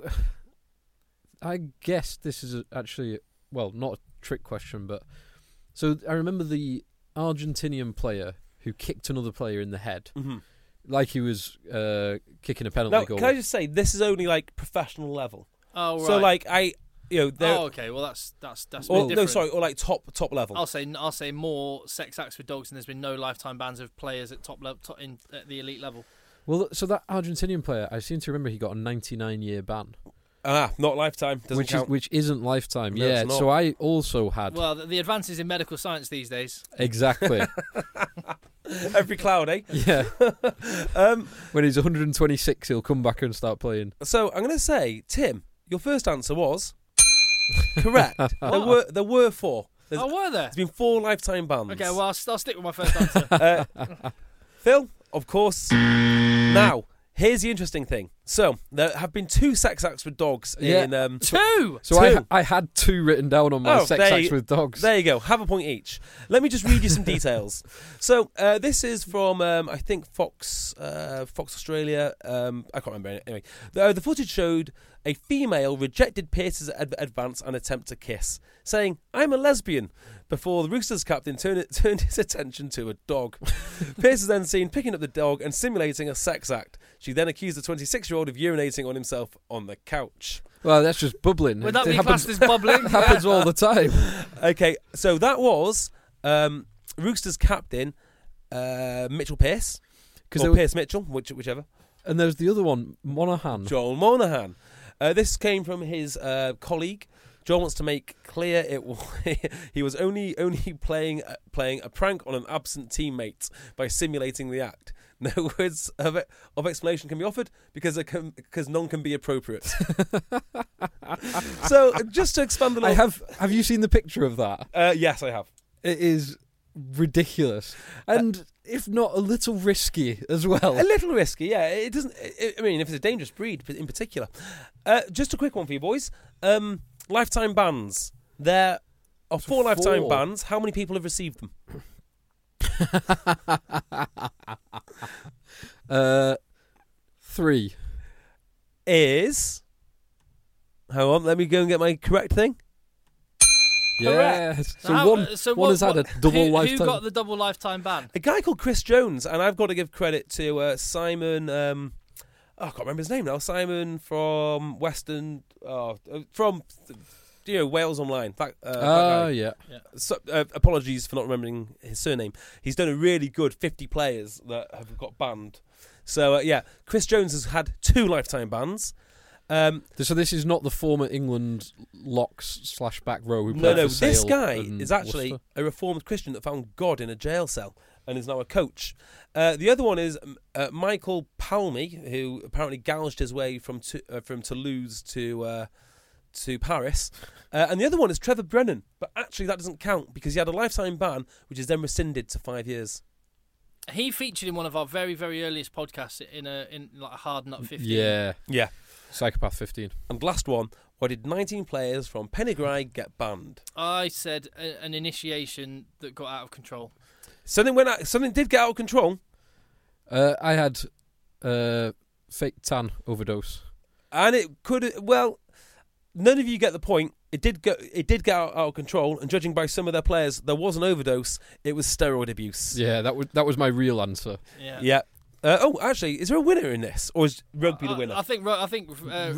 I guess this is a, actually, well, not a trick question, but so I remember the Argentinian player who kicked another player in the head, Mm-hmm. like he was uh, kicking a penalty Now, goal. can I just say, this is only like professional level. Oh, right. So, like, I, you know, they're, oh, okay. Well, that's that's that's a or, bit no, different. sorry, or like top top level. I'll say I'll say more sex acts with dogs, and there's been no lifetime bans of players at top level, top in at the elite level. Well, so that Argentinian player, I seem to remember he got a ninety-nine year ban, Ah, not lifetime. Doesn't which count. is which isn't lifetime. No, yeah, it's not. so I also had Well, the, the advances in medical science these days. exactly. Every cloud, eh? Yeah, Um, when he's one hundred twenty-six, he'll come back and start playing. so I'm going to say, Tim, your first answer was correct. there were there were four. There's, Oh, were there? there's been four lifetime bans. Okay, well, I'll, I'll stick with my first answer. Uh, Phil, of course. Now, here's the interesting thing. So, there have been two sex acts with dogs Yeah. in... Um, Two! So I, Two. I had two written down on my Oh, sex there acts you- with dogs. There you go. Have a point each. Let me just read you some details. So, uh, this is from, um, I think, Fox uh, Fox Australia. Um, I can't remember. Anyway, the, uh, the footage showed a female rejected Pierce's ad- advance and attempt to kiss, saying, "I'm a lesbian," before the Roosters captain turned, it, turned his attention to a dog. Pierce is then seen picking up the dog and simulating a sex act. She then accused the twenty-six-year-old of urinating on himself on the couch. Well, that's just bubbling. Would that It be happens, classed as bubbling? it happens all the time. Okay, so that was um, Roosters captain uh, Mitchell Pearce, Because or there was, Pearce Mitchell, which, whichever. and there's the other one, Monaghan. Joel Monahan. Uh, this came from his uh, colleague. Joel wants to make clear it w- he was only only playing uh, playing a prank on an absent teammate by simulating the act. No words of of explanation can be offered because it can, because none can be appropriate. So just to expand a little, I have. Have you seen the picture of that? Uh, yes, I have. It is ridiculous, and if not a little risky as well. A little risky, yeah. It doesn't. It, I mean, if it's a dangerous breed in particular. Uh, just a quick one for you boys. Um, lifetime bans. There are four So lifetime four. bans. How many people have received them? uh, three. Is hang on. Let me go and get my correct thing. Yes. So how- one, uh, so one what- has had a what- double who, lifetime. Who got the double lifetime ban? A guy called Chris Jones, and I've got to give credit to uh, Simon. Um, oh, I can't remember his name now. Simon from Western, oh, uh, from you know Wales Online. That, uh, that Ah, guy. yeah. So, uh, apologies for not remembering his surname. He's done a really good fifty players that have got banned. So uh, yeah, Chris Jones has had two lifetime bans. Um, So this is not the former England locks slash back row who no, played no, for this Sale guy and is actually Worcester. a reformed Christian that found God in a jail cell and is now a coach. Uh, the other one is um, uh, Michael Palmy, who apparently gouged his way from to, uh, from Toulouse to uh, to Paris. Uh, and the other one is Trevor Brennan, but actually that doesn't count because he had a lifetime ban, which is then rescinded to five years. He featured in one of our very, very earliest podcasts in a in like a hard nut fifteen. Yeah. Yeah. Psychopath fifteen. And last one, why did nineteen players from Penygry get banned? I said a, an initiation that got out of control. Something went out, something did get out of control, Uh, I had uh, fake tan overdose. and it could well. None of you get the point. It did go. It did get out, out of control, and judging by some of their players, there was an overdose. It was steroid abuse. Yeah, that was that was my real answer. Yeah. Yeah. Uh, oh, actually, is there a winner in this, or is rugby the I- winner? I, think. ru- I think. Uh,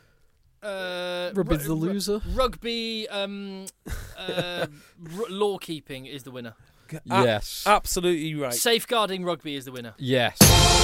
uh, Rugby's ru- the ru- loser. Rugby um, uh, r- law keeping is the winner. A- yes. Absolutely right. Safeguarding rugby is the winner. yes.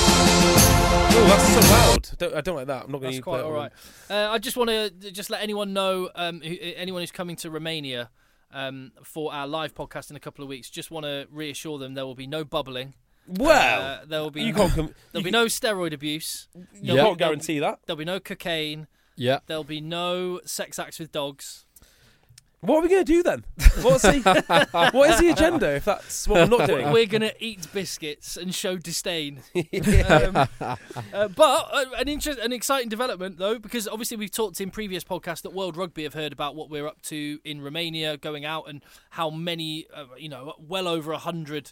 Oh, that's so loud. Don't, I don't like that. I'm not going That's to quite all right. Uh, I just want to just let anyone know, um, who, anyone who's coming to Romania um, for our live podcast in a couple of weeks, just want to reassure them there will be no bubbling. Well, Uh, there will be you can't. Com- there'll you, be no steroid abuse. You Yeah. can't guarantee that. There'll be no cocaine. Yeah. There'll be no sex acts with dogs. What are we going to do then? What's the, what is the agenda if that's what we're not doing? We're going to eat biscuits and show disdain. um, uh, but uh, an interest, an exciting development though, because obviously we've talked in previous podcasts that World Rugby have heard about what we're up to in Romania, going out, and how many, uh, you know, well over a hundred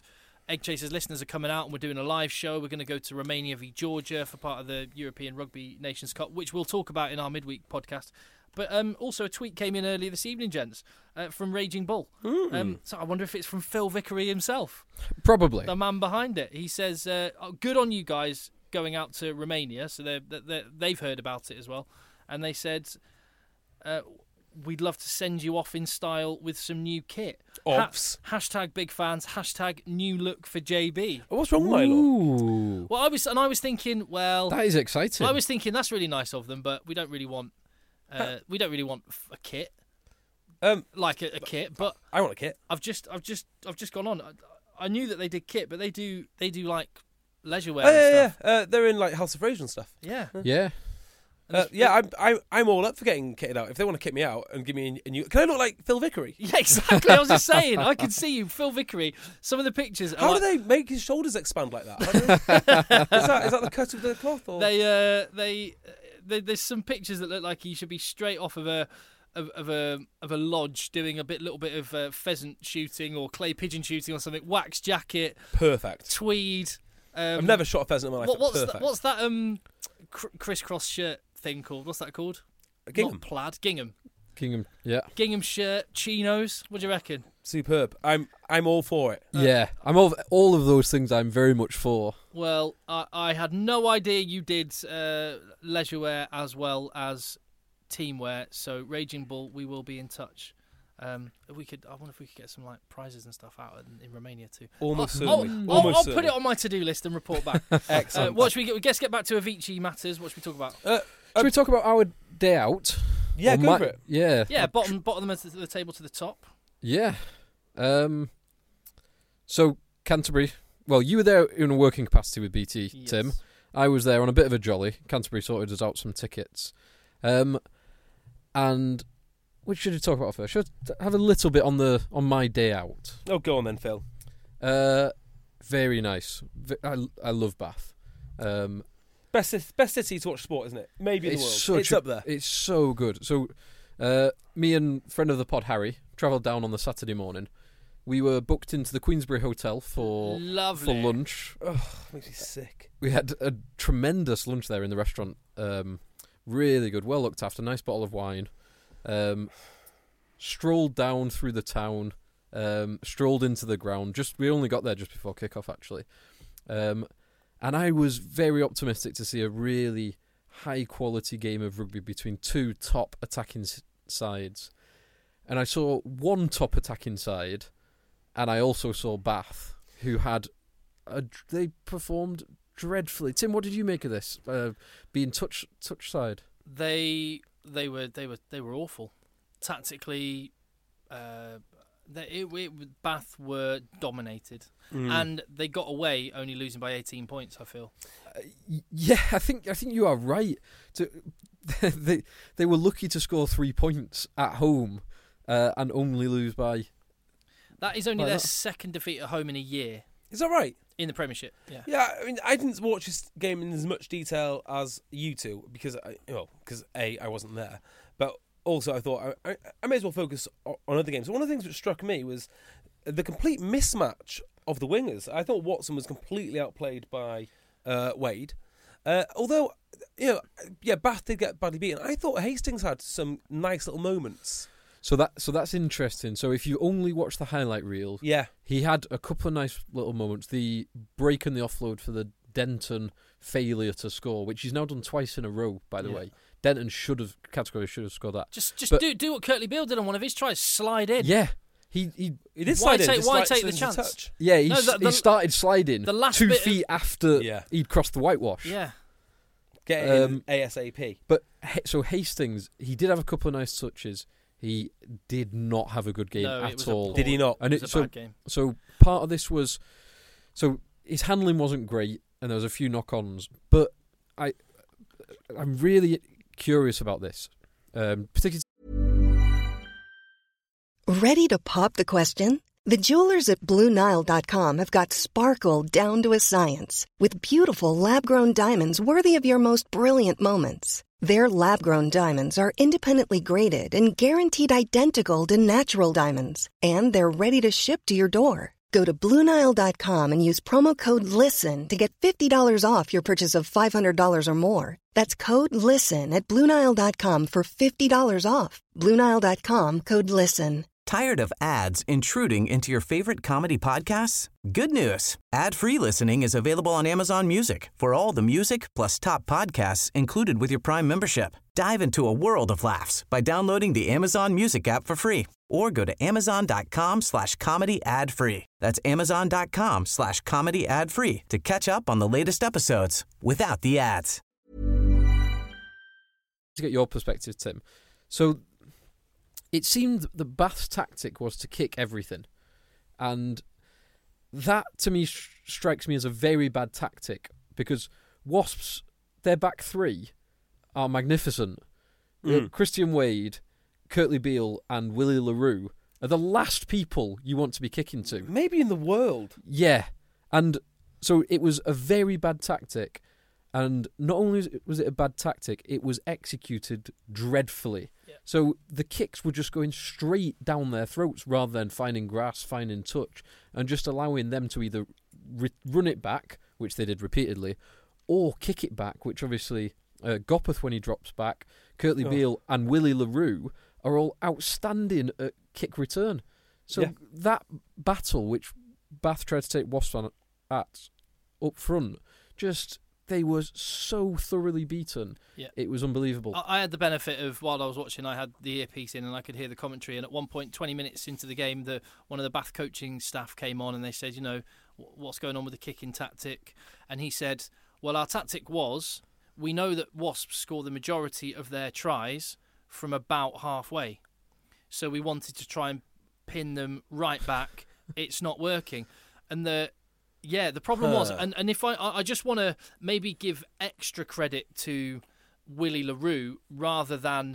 Egg Chasers listeners are coming out and we're doing a live show. We're going to go to Romania v Georgia for part of the European Rugby Nations Cup, which we'll talk about in our midweek podcast. But um, also a tweet came in earlier this evening, gents, uh, from Raging Bull. Mm. Um, so I wonder if it's from Phil Vickery himself, Probably. the man behind it. He says, uh, oh, good on you guys going out to Romania. So they're, they're, they've heard about it as well. And they said, uh, we'd love to send you off in style with some new kit. Obs. Ha- hashtag big fans. Hashtag new look for J B. Oh, what's wrong with Milo? Ooh. Well, I was and I was thinking, well, That is exciting. I was thinking that's really nice of them, but we don't really want, uh, we don't really want f- a kit Um, like a, a kit. But I want a kit. I've just, I've just, I've just gone on. I, I knew that they did kit, but they do, they do like leisure wear Oh, yeah, and yeah, stuff. yeah. Uh, they're in like House of Fraser and stuff. Yeah, Yeah. And Uh, it's- yeah, I'm, I'm I'm all up for getting kitted out. If they want to kit me out and give me a, a new, can I look like Phil Vickery? yeah, exactly. I was just saying, I could see you, Phil Vickery. Some of the pictures. Are How like, do they make his shoulders expand like that? How do they- is that is that the cut of the cloth? Or? They, uh, they, uh, they, there's some pictures that look like he should be straight off of a, of, of a, of a lodge doing a bit, little bit of uh, pheasant shooting or clay pigeon shooting or something. Wax jacket, Perfect. tweed. Um, I've never shot a pheasant in my life. What, what's Perfect. that? What's that? Um, cr- crisscross shirt thing called? What's that called? Gingham. Not plaid. Gingham. Kingham. Yeah. Gingham shirt. Chinos. What do you reckon? Superb. I'm I'm all for it. yeah. I'm all, all of those things I'm very much for. Well, I, I had no idea you did uh, leisure wear as well as team wear. So Raging Bull, we will be in touch. Um, we could. I wonder if we could get some like prizes and stuff out in, in Romania too. Almost I'll, certainly. I'll, Almost I'll certainly. put it on my to-do list and report back. Excellent. uh, what should we get? Let's get back to Avicii matters. What should we talk about? Uh, Should we talk about our day out? yeah, Or go my- for it. Yeah. Yeah, bottom bottom of the, the table to the top. Yeah. Um, so, Canterbury. Well, you were there in a working capacity with B T, Yes. Tim. I was there on a bit of a jolly. Canterbury sorted us out some tickets. Um, and which should we talk about first? Should I have a little bit on the on my day out? Oh, go on then, Phil. Uh, very nice. V- I, I love Bath. Um, Best ci- best city to watch sport, isn't it? Maybe in the it's world. such It's a- up there. It's so good. So, uh, me and friend of the pod Harry travelled down on the Saturday morning. We were booked into the Queensbury Hotel for Lovely. for lunch. Ugh, makes me sick. We had a tremendous lunch there in the restaurant. Um, really good, well looked after. Nice bottle of wine. Um, strolled down through the town. Um, strolled into the ground. Just we only got there just before kick-off, actually. Um, and I was very optimistic to see a really high-quality game of rugby between two top attacking s- sides. And I saw one top attacking side, and I also saw Bath, who had a, they performed dreadfully. Tim, what did you make of this? Uh, being touch touch side. They they were they were they were awful. Tactically, uh, they, it, it, Bath were dominated, Mm. and they got away only losing by eighteen points. I feel. Y- Yeah, I think I think you are right. To, they they were lucky to score three points at home uh, and only lose by. That is only Like their that. second defeat at home in a year Is that right? in the Premiership. Yeah. Yeah, I mean, I didn't watch this game in as much detail as you two because, I, well, because A, I wasn't there, but also I thought I, I, I may as well focus on, on other games. One of the things that struck me was the complete mismatch of the wingers. I thought Watson was completely outplayed by uh, Wade. Uh, although, you know, yeah, Bath did get badly beaten. I thought Hastings had some nice little moments. So that so that's interesting. So if you only watch the highlight reel, Yeah, he had a couple of nice little moments. The break and the offload for the Denton failure to score, which he's now done twice in a row, by the Yeah. way. Denton should have, Category should have scored that. Just just But- do do what Curtly Beale did on one of his tries. Slide in. Yeah, he he it is Why slide in, take- just why like take the slid into chance? touch. yeah he, No, s- the- the- he started sliding the last two bit of- feet after Yeah. he'd crossed the whitewash. Yeah. Get it Um, in ASAP. But Ha- so Hastings, he did have a couple of nice touches. He did not have a good game No, it at was a all. poor- Did he not? And It it, was a so bad game. so part of this was so his handling wasn't great, and there was a few knock-ons. But I I'm really curious about this, um, particularly. Ready to pop the question? The jewelers at Blue Nile dot com have got sparkle down to a science with beautiful lab-grown diamonds worthy of your most brilliant moments. Their lab-grown diamonds are independently graded and guaranteed identical to natural diamonds, and they're ready to ship to your door. Go to Blue Nile dot com and use promo code LISTEN to get fifty dollars off your purchase of five hundred dollars or more. That's code LISTEN at Blue Nile dot com for fifty dollars off. Blue Nile dot com, code LISTEN. Tired of ads intruding into your favorite comedy podcasts? Good news. Ad-free listening is available on Amazon Music for all the music plus top podcasts included with your Prime membership. Dive into a world of laughs by downloading the Amazon Music app for free or go to amazon.com slash comedy ad-free. That's amazon.com slash comedy ad-free to catch up on the latest episodes without the ads. To get your perspective, Tim. So it seemed the Bath's tactic was to kick everything. And that, to me, sh- strikes me as a very bad tactic because Wasps, their back three are magnificent. Mm. Uh, Christian Wade, Kurtley Beale and Willie LaRue are the last people you want to be kicking to. Maybe in the world. Yeah. And so it was a very bad tactic. And not only was it a bad tactic, it was executed dreadfully. Yeah. So the kicks were just going straight down their throats rather than finding grass, finding touch, and just allowing them to either re- run it back, which they did repeatedly, or kick it back, which obviously uh, Gopeth, when he drops back, Kurtley oh. Beale and Willie LaRue are all outstanding at kick return. So Yeah. that battle, which Bath tried to take Wasps on at up front, just... they were so thoroughly beaten. Yeah. It was unbelievable. I, I had the benefit of, while I was watching, I had the earpiece in and I could hear the commentary. And at one point, twenty minutes into the game, the one of the Bath coaching staff came on and they said, you know, what's going on with the kicking tactic? And he said, well, our tactic was, we know that Wasps score the majority of their tries from about halfway. So we wanted to try and pin them right back. It's not working. And the... Yeah, the problem huh. was, and, and if I I just want to maybe give extra credit to Willie LaRue rather than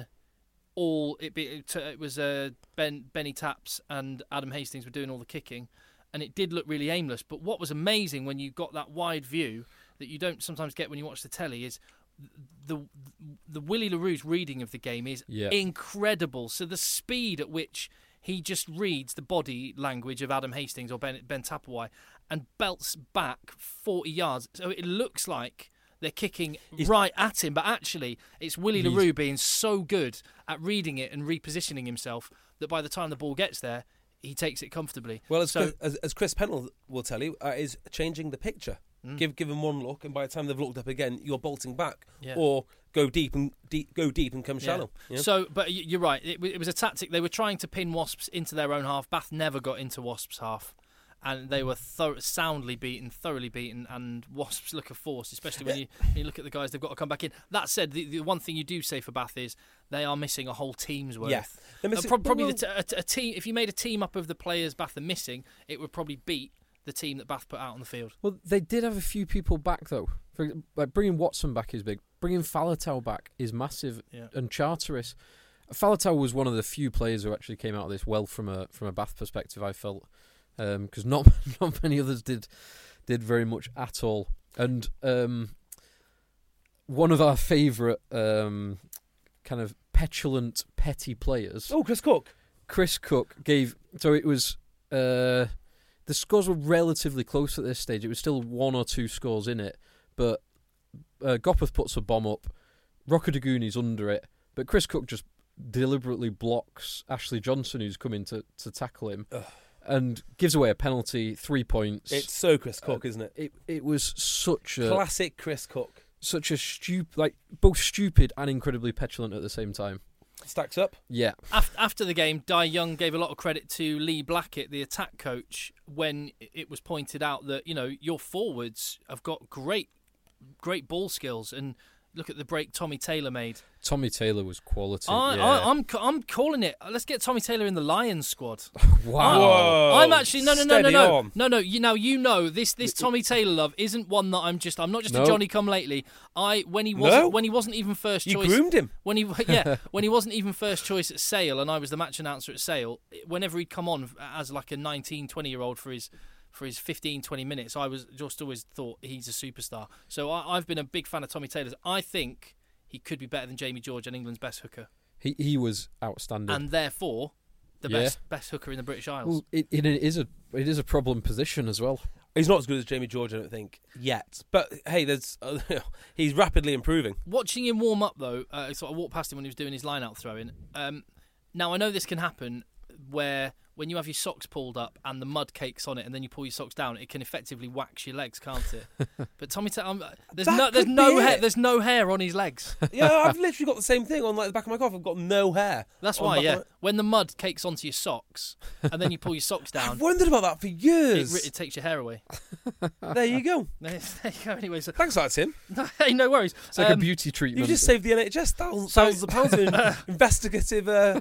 all it be to, it was uh, Ben Benny Taps and Adam Hastings were doing all the kicking, and it did look really aimless. But what was amazing when you got that wide view that you don't sometimes get when you watch the telly is the the Willie LaRue's reading of the game is yeah. incredible. So the speed at which he just reads the body language of Adam Hastings or Ben, Ben Tapawai and belts back forty yards. So it looks like they're kicking He's, right at him, but actually it's Willie LaRue being so good at reading it and repositioning himself that by the time the ball gets there, he takes it comfortably. Well, as, so, Chris, as, as Chris Pennell will tell you, uh, is changing the picture. Mm. Give give them one look, and by the time they've looked up again, you're bolting back, yeah. or go deep and deep, go deep and come shallow. Yeah. Yeah? So, but you're right. It, it was a tactic. They were trying to pin Wasps into their own half. Bath never got into Wasps' half, and they were thor- soundly beaten, thoroughly beaten. And Wasps look a force, especially when you, when you look at the guys they've got to come back in. That said, the, the one thing you do say for Bath is they are missing a whole team's worth. Yeah, they're missing, uh, pro- probably well, the t- a, a team. If you made a team up of the players Bath are missing, it would probably beat the team that Bath put out on the field. Well, they did have a few people back, though. For, like bringing Watson back is big. Bringing Faletau back is massive. Yeah. And Charteris. Faletau was one of the few players who actually came out of this well from a from a Bath perspective, I felt. Because um, not not many others did did very much at all. And um, one of our favourite um, kind of petulant, petty players... Oh, Chris Cook. Chris Cook gave... So it was... Uh, the scores were relatively close at this stage. It was still one or two scores in it. But uh, Gopeth puts a bomb up. Rokoduguni's under it. But Chris Cook just deliberately blocks Ashley Johnson, who's coming to, to tackle him. Ugh. And gives away a penalty, three points. It's so Chris Cook, uh, isn't it? It it was such a... Classic Chris Cook. Such a stupid... Like, both stupid and incredibly petulant at the same time. Stacks up. Yeah. After, after the game, Di Young gave a lot of credit to Lee Blackett, the attack coach, when it was pointed out that, you know, your forwards have got great, great ball skills. And look at the break Tommy Taylor made. Tommy Taylor was quality. I, yeah. I, I'm I'm calling it. Let's get Tommy Taylor in the Lions squad. Wow. Whoa. I'm actually no no no no Steady no on. no no. You know you know this this Tommy Taylor love isn't one that I'm just I'm not just No. a Johnny come lately. I when he wasn't No? when he wasn't even first You choice. groomed him. When he yeah when he wasn't even first choice at Sale and I was the match announcer at Sale. Whenever he'd come on as like a nineteen, twenty year old for his. For his fifteen, twenty minutes, I was just always thought he's a superstar. So I, I've been a big fan of Tommy Taylor's. I think he could be better than Jamie George and England's best hooker. He he was outstanding. And therefore, the Yeah. best best hooker in the British Isles. Well, it, it is a it is a problem position as well. He's not as good as Jamie George, I don't think, yet. But hey, there's uh, he's rapidly improving. Watching him warm up, though, uh, so I walked past him when he was doing his line-out throwing. Um, now, I know this can happen where when you have your socks pulled up and the mud cakes on it and then you pull your socks down, it can effectively wax your legs, can't it? But Tommy, Ta- um, there's That no there's could no be hair, it. there's no hair on his legs. Yeah, I've literally got the same thing on like the back of my cough. I've got no hair. That's on why, the back yeah. of When the mud cakes onto your socks and then you pull your socks my- down, I've wondered about that for it, years. ri- it takes your hair away. There you go. There you go. Anyway, so, Thanks for that, Tim. hey, no worries. It's like a Um, beauty treatment. You've just saved the N H S thousands, So- thousands of pounds in investigative uh,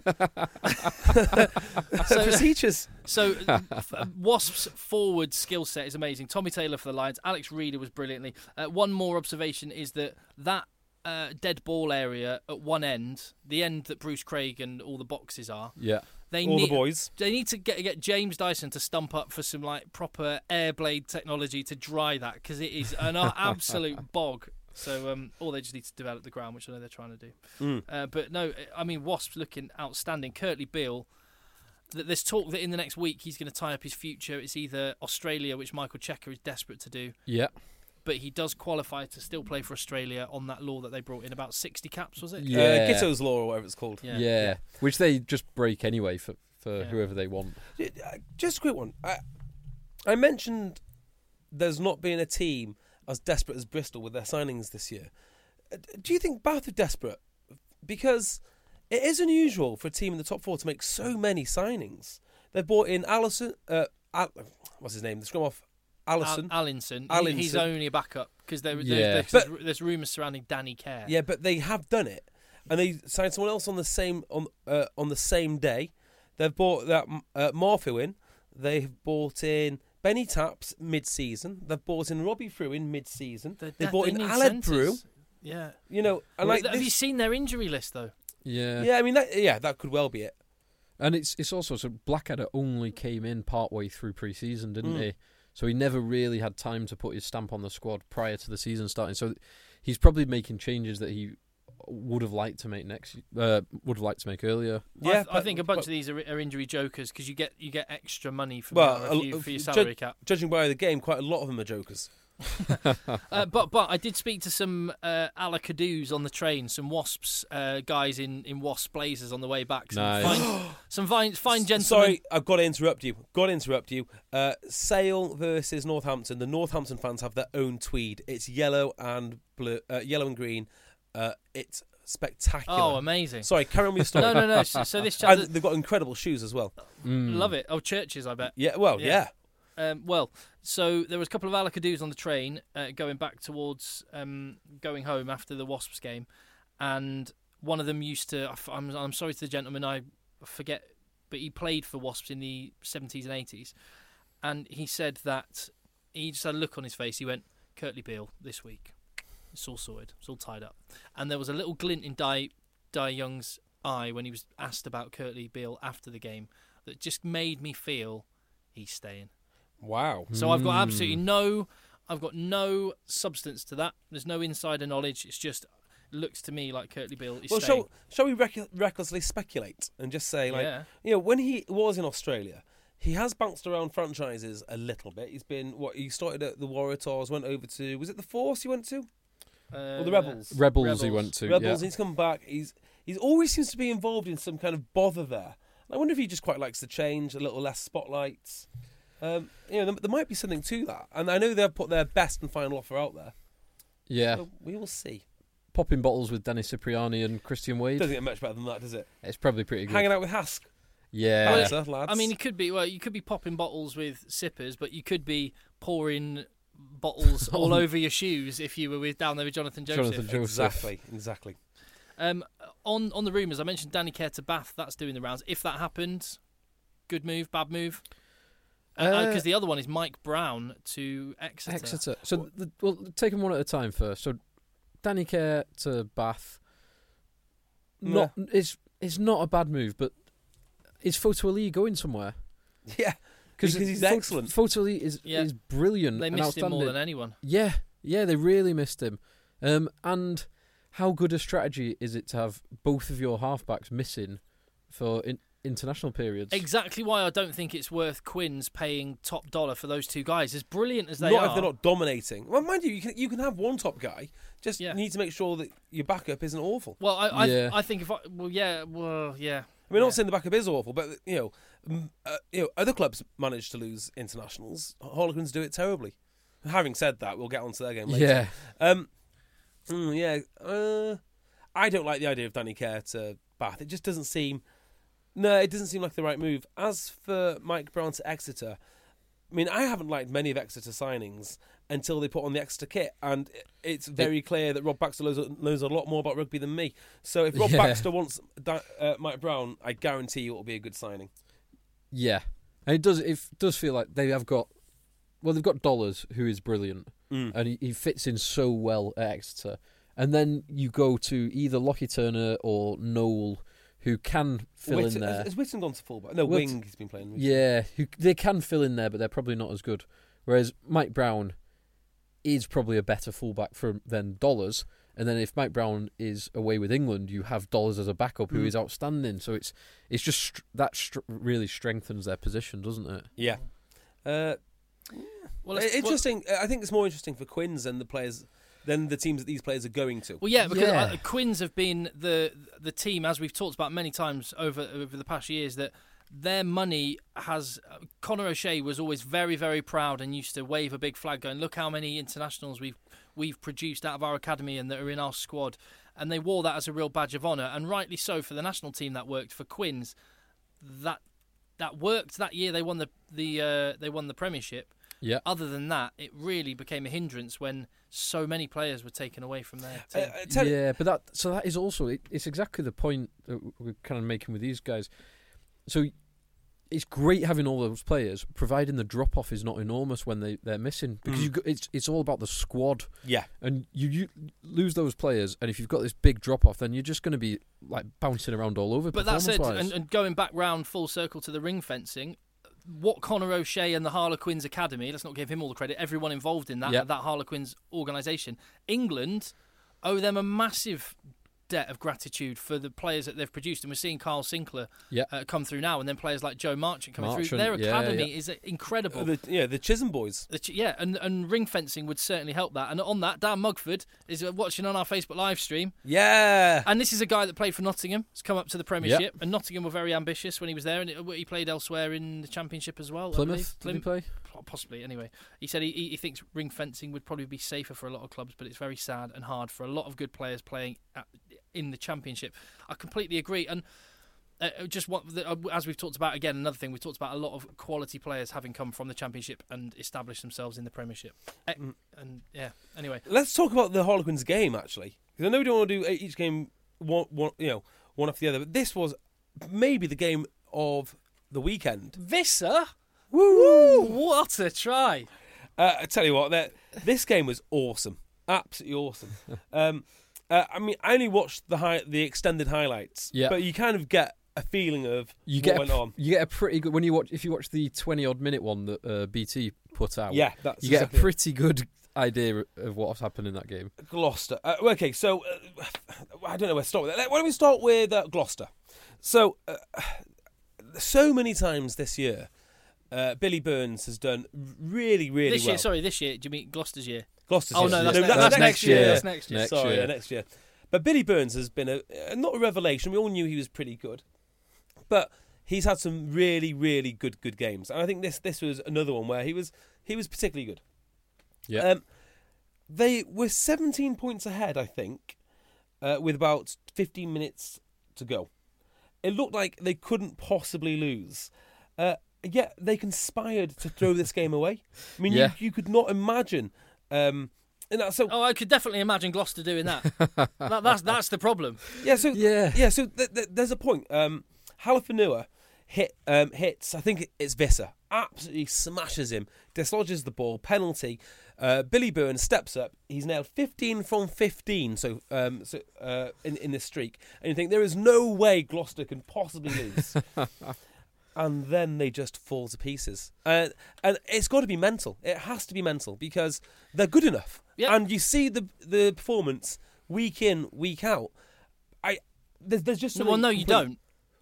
So- procedures. So, f- Wasps' forward skill set is amazing. Tommy Taylor for the Lions. Alex Reeder was brilliantly. Uh, one more observation is that that uh, dead ball area at one end, the end that Bruce Craig and all the boxes are, yeah. they All need the boys. they need to get get James Dyson to stump up for some like proper air blade technology to dry that, because it is an a- absolute bog. So, um, or they just need to develop the ground, which I know they're trying to do. Mm. Uh, but no, I mean, Wasps looking outstanding. Kurtley Beale. th- There's talk that in the next week he's going to tie up his future. It's either Australia, which Michael Checker is desperate to do, Yeah. but he does qualify to still play for Australia on that law that they brought in. About sixty caps, was it? Yeah. Uh, Gitto's Law or whatever it's called. Yeah. Yeah. Which they just break anyway for, for Yeah. whoever they want. Uh, Just a quick one. I, I mentioned there's not been a team as desperate as Bristol with their signings this year. Uh, Do you think Bath are desperate? Because it is unusual for a team in the top four to make so many signings. They've bought in Allison. Uh, Al- what's his name? The scrum off. Allison. Al- Allinson. Allinson. He, he's only a backup because there, there, Yeah. there's, But- there's, there's rumours surrounding Danny Kerr. Yeah, but they have done it, and they signed someone else on the same on uh, on the same day. They've bought that uh, Morphew in. They've bought in Benny Taps mid-season. They've bought in Robbie Fruin mid-season. They're They've de- bought they in need Aled Brew. centres. Yeah. You know, and Well, like have this- you seen their injury list though? Yeah. yeah, I mean, that, yeah, that could well be it. And it's it's also so Blackadder only came in partway through pre-season, didn't Mm. he? So he never really had time to put his stamp on the squad prior to the season starting. So he's probably making changes that he would have liked to make next. Uh, would have liked to make earlier. I, Yeah, th- I but- think a bunch but- of these are, are injury jokers because you get you get extra money for, Well, the, a- for, you, for your ju- salary cap. Judging by the game, quite a lot of them are jokers. Uh, but but I did speak to some uh, Alacadoos on the train, some Wasps uh, guys in, in Wasp blazers on the way back. Some Nice. fine, some fine, fine gentlemen. Sorry, I've got to interrupt you. Got to interrupt you. Uh, Sale versus Northampton. The Northampton fans have their own tweed. It's yellow and blue, uh, yellow and green. Uh, it's spectacular. Oh, amazing! Sorry, carry on with your story. No, no, no. So, so this And chap, they've got incredible shoes as well. Mm. love it. Oh, churches, I bet. Yeah, well, Yeah. yeah. Um, well, so there was a couple of Alacadoos on the train uh, going back towards um, going home after the Wasps game, and one of them used to. I'm, I'm sorry to the gentleman, I forget, but he played for Wasps in the seventies and eighties, and he said that he just had a look on his face. He went, "Kurtley Beale this week. It's all sorted. It's all tied up." And there was a little glint in Di Di Young's eye when he was asked about Kurtley Beale after the game that just made me feel he's staying. Wow. So I've got Mm. absolutely no, I've got no substance to that. There's no insider knowledge. It's just it looks to me like Kurtley Beale is Well, staying. shall, shall we rec- recklessly speculate and just say, like, Yeah. you know, when he was in Australia, he has bounced around franchises a little bit. He's been, what, he started at the Waratahs, went over to, was it the Force he went to? Uh, Or the Rebels? Rebels, he went to. Rebels, yeah. and he's come back. He's he's always seems to be involved in some kind of bother there. I wonder if he just quite likes the change, a little less spotlights. Um, you know, there, there might be something to that. And I know they've put their best and final offer out there. Yeah. So we will see. Popping bottles with Dennis Cipriani and Christian Wade. Doesn't get much better than that, does it? It's probably pretty good. Hanging out with Hask. Yeah. Well, Banter, lads. I mean, it could be. Well, you could be popping bottles with sippers, but you could be pouring bottles all over your shoes if you were with down there with Jonathan Joseph. Jonathan Joseph. exactly, exactly. Um, on on the rumours, I mentioned Danny Kerr to Bath. That's doing the rounds. If that happened, good move, bad move. Because uh, Uh, 'cause the other one is Mike Brown to Exeter. Exeter. So, the, well, take them one at a time first. So, Danny Kerr to Bath. Not it's it's not a bad move, but is Foto Ali going somewhere? Yeah, because he's Fo- excellent. Foto Ali is Yeah. is brilliant. They and missed him outstanding. more than anyone. Yeah, yeah, they really missed him. Um, and how good a strategy is it to have both of your halfbacks missing for in, international periods. Exactly why I don't think it's worth Quins paying top dollar for those two guys. As brilliant as they not are. if they're not dominating. Well, mind you, you can you can have one top guy. Just Yeah. need to make sure that your backup isn't awful. Well, I, I, Yeah. I think if I, well, yeah, well, yeah. I mean, yeah. not saying the backup is awful, but you know, mm, uh, you know, other clubs manage to lose internationals. Harlequins do it terribly. Having said that, we'll get onto their game later. Yeah. Um. mm, yeah. Uh, I don't like the idea of Danny Kerr to Bath. It just doesn't seem. No, it doesn't seem like the right move. As for Mike Brown to Exeter, I mean, I haven't liked many of Exeter signings until they put on the Exeter kit, and it's very clear that Rob Baxter knows, knows a lot more about rugby than me. So if Rob Yeah. Baxter wants da- uh, Mike Brown, I guarantee you it will be a good signing. Yeah, and it does. It does feel like they have got. Well, they've got Dollars, who is brilliant, Mm. and he, he fits in so well at Exeter. And then you go to either Lockie Turner or Noel, who can fill Whit- in there. Has, has Whitton gone to fullback? No, Whit- wing he's been playing. recently. Yeah, who they can fill in there, but they're probably not as good. Whereas Mike Brown is probably a better fullback for than Dollars. And then if Mike Brown is away with England, you have Dollars as a backup who Mm. is outstanding. So it's it's just str- that str- really strengthens their position, doesn't it? Yeah. Uh, Well, it's- interesting. I think it's more interesting for Quins than the players than the teams that these players are going to. Well, yeah, because Yeah. uh, Quins have been the the team, as we've talked about many times over over the past years, that their money has. Uh, Conor O'Shea was always very, very proud and used to wave a big flag, going, "Look how many internationals we've we've produced out of our academy and that are in our squad," and they wore that as a real badge of honour, and rightly so for the national team. That worked for Quins. That that worked that year. They won the the uh, they won the Premiership. Yeah. Other than that, it really became a hindrance when so many players were taken away from their team. Uh, uh, tell- Yeah, but that so that is also it, it's exactly the point that we're kind of making with these guys. So it's great having all those players, providing the drop off is not enormous when they they're missing, because Mm. you go, it's it's all about the squad, Yeah. and you, you lose those players, and if you've got this big drop off, then you're just going to be like bouncing around all over. But that said, performance-wise. and, and going back round full circle to the ring fencing, what Conor O'Shea and the Harlequins Academy, let's not give him all the credit, everyone involved in that, Yep. that Harlequins organisation, England owe them a massive debt of gratitude for the players that they've produced. And we're seeing Carl Sinclair Yep. uh, come through now, and then players like Joe Marchant coming Marchant, through. Their yeah, academy yeah. is incredible. Uh, the, yeah, the Chisholm boys. The ch- Yeah, and, and ring fencing would certainly help that. And on that, Dan Mugford is uh, watching on our Facebook live stream. Yeah. And this is a guy that played for Nottingham. Has come up to the Premiership, and Nottingham were very ambitious when he was there, and it, he played elsewhere in the Championship as well. I Plymouth, believe. did he play? Plym- Possibly. Anyway, he said he, he he thinks ring fencing would probably be safer for a lot of clubs, but it's very sad and hard for a lot of good players playing at, in the Championship. I completely agree, and. Uh, just what, the, uh, as we've talked about again, another thing we've talked about a lot of quality players having come from the Championship and established themselves in the Premiership. Uh, Mm. And yeah, anyway, Let's talk about the Harlequins game, actually. Because I know we don't want to do each game one, one, you know, one after the other, but this was maybe the game of the weekend. Visser, Woo! what a try! Uh, I tell you what, that this game was awesome, absolutely awesome. um, uh, I mean, I only watched the high, the extended highlights, Yeah. but you kind of get a feeling of You what get went a, on. you get a pretty good when you watch if you watch the twenty odd minute one that uh, B T put out. Yeah, that's you get exactly a it. pretty good idea of what's happened in that game. Gloucester. Uh, okay, so uh, I don't know where to start with that. Why don't we start with uh, Gloucester? So, uh, so many times this year, uh, Billy Burns has done really, really This well. year, sorry, this year. Do you mean Gloucester's year? Gloucester's Oh year. no, that's, No, ne- that's that's next next year. year. That's next year. Next Sorry, year. yeah, next year. But Billy Burns has been a uh, not a revelation. We all knew he was pretty good, but he's had some really, really good, good games. And I think this this was another one where he was he was particularly good. Yeah. Um, they were seventeen points ahead, I think, uh, with about fifteen minutes to go. It looked like they couldn't possibly lose. Uh, yet they conspired to throw this game away. I mean, Yeah. you, you could not imagine. Um, and that, so Oh, I could definitely imagine Gloucester doing that. that that's that's the problem. yeah, so Yeah. yeah. So th- th- there's a point. Um, Halifanua hit um, hits. I think it's Visser. Absolutely smashes him. Dislodges the ball. Penalty. Uh, Billy Burns steps up. He's nailed fifteen from fifteen. So, um, so uh, in in this streak, and you think there is no way Gloucester can possibly lose. And then they just fall to pieces. Uh, and it's got to be mental. It has to be mental because they're good enough. Yeah. And you see the the performance week in, week out. I there's, there's just No, well, something no, you complete- don't.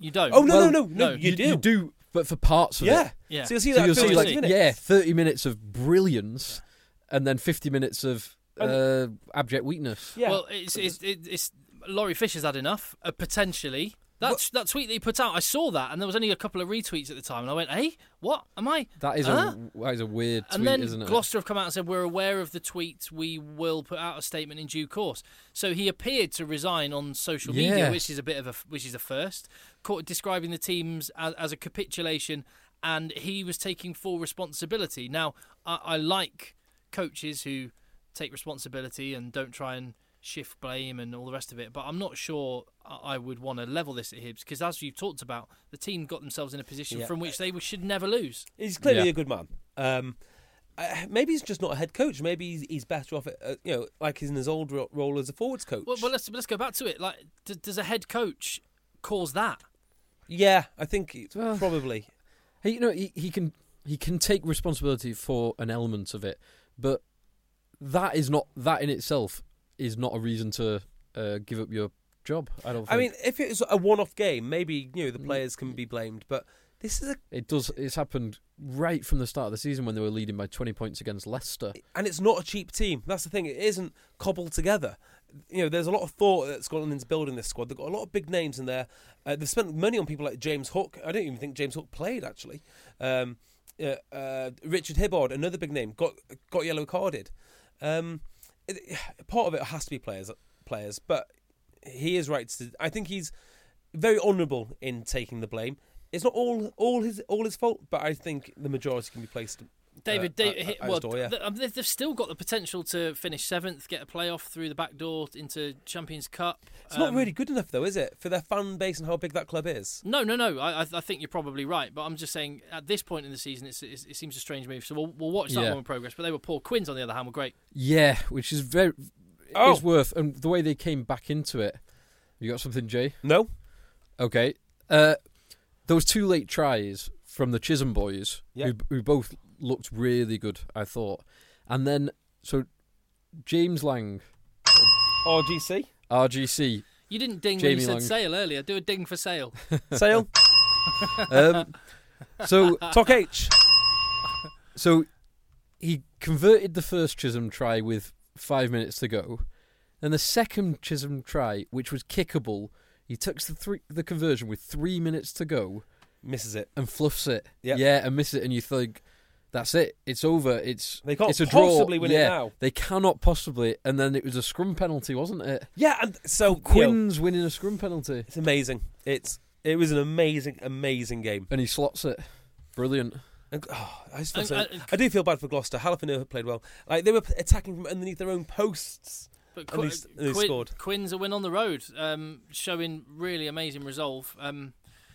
You don't. Oh no, Well, no, no, no, no, you, you, do. you do, but for parts of Yeah, it. Yeah. So you'll see So that. you'll see thirty like minutes. yeah, thirty minutes of brilliance, and then fifty minutes of uh, abject weakness. Yeah. Well, it's it's, it's, it's Laurie Fisher's had enough, uh, potentially. That that tweet that he put out, I saw that, and there was only a couple of retweets at the time, and I went, "Hey, what am I?" That is Huh? a that is a weird tweet, And then isn't it? Gloucester have come out and said, we're aware of the tweet, we will put out a statement in due course. So he appeared to resign on social media, Yeah. which is a bit of a which is a first, ca- describing the teams as, as a capitulation, and he was taking full responsibility. Now, I, I like coaches who take responsibility and don't try and shift blame and all the rest of it, but I'm not sure I I would want to level this at Hibs, because as you've talked about, the team got themselves in a position Yeah. from which they should never lose. He's clearly Yeah. a good man. Um, uh, maybe he's just not a head coach. Maybe he's, he's better off, at, uh, you know, like he's in his old ro- role as a forwards coach. Well, but let's let's go back to it. Like, d- does a head coach cause that? yeah, I think it's Well- probably. He, you know, he, he can he can take responsibility for an element of it, but that is not that in itself is not a reason to uh, give up your job. I don't. Think. I mean, if it was a one-off game, maybe you know the players can be blamed. But this is a, it does. It's happened right from the start of the season when they were leading by twenty points against Leicester. and it's not a cheap team. That's the thing. It isn't cobbled together. You know, there's a lot of thought that's gone into building this squad. They've got a lot of big names in there. Uh, they've spent money on people like James Hook. I don't even think James Hook played actually. Um, uh, uh, Richard Hibbard, another big name, got got yellow carded. Um, it, part of it has to be players, players, but he is right. To, I think he's very honourable in taking the blame. It's not all all his all his fault, but I think the majority can be placed. David, uh, David at- hit- at his well, door, yeah. th- um, they've they've still got the potential to finish seventh, get a playoff through the back door into Champions Cup. It's not Um, really good enough, though, is it, for their fan base and how big that club is? No, no, no. I, I I think you're probably right, but I'm just saying at this point in the season, it's, it's, it seems a strange move. So we'll, we'll watch that Yeah. one in progress. But they were poor. Quins, on the other hand, were great. Yeah, which is very Oh. is worth, and the way they came back into it. You got something, Jay? No, Okay. Uh, those two late tries from the Chisholm boys, Yeah. who, who both looked really good, I thought. And then, so James Lang, R G C R G C, You didn't ding Jamie when you said Long. Sale earlier. Do a ding for Sale. Sale um, so Talk H. so he converted the first Chisholm try with five minutes to go. Then the second Chisholm try, which was kickable, he took the three, the conversion with three minutes to go Misses it. and fluffs it. Yep. Yeah, and misses it, and you think that's it. It's over. It's They can't it's a draw. possibly win it yeah, now. They cannot possibly. And then it was a scrum penalty, wasn't it? Yeah, and so you know, Quinn's winning a scrum penalty, it's amazing. It's it was an amazing, amazing game. and he slots it. Brilliant. And, oh, I, just feel And- so, and- I do feel bad for Gloucester. Halford played well. Like they were attacking from underneath their own posts. But And Qu- they s- and they Quin- scored. Quinn's a win on the road, um, showing really amazing resolve. Um,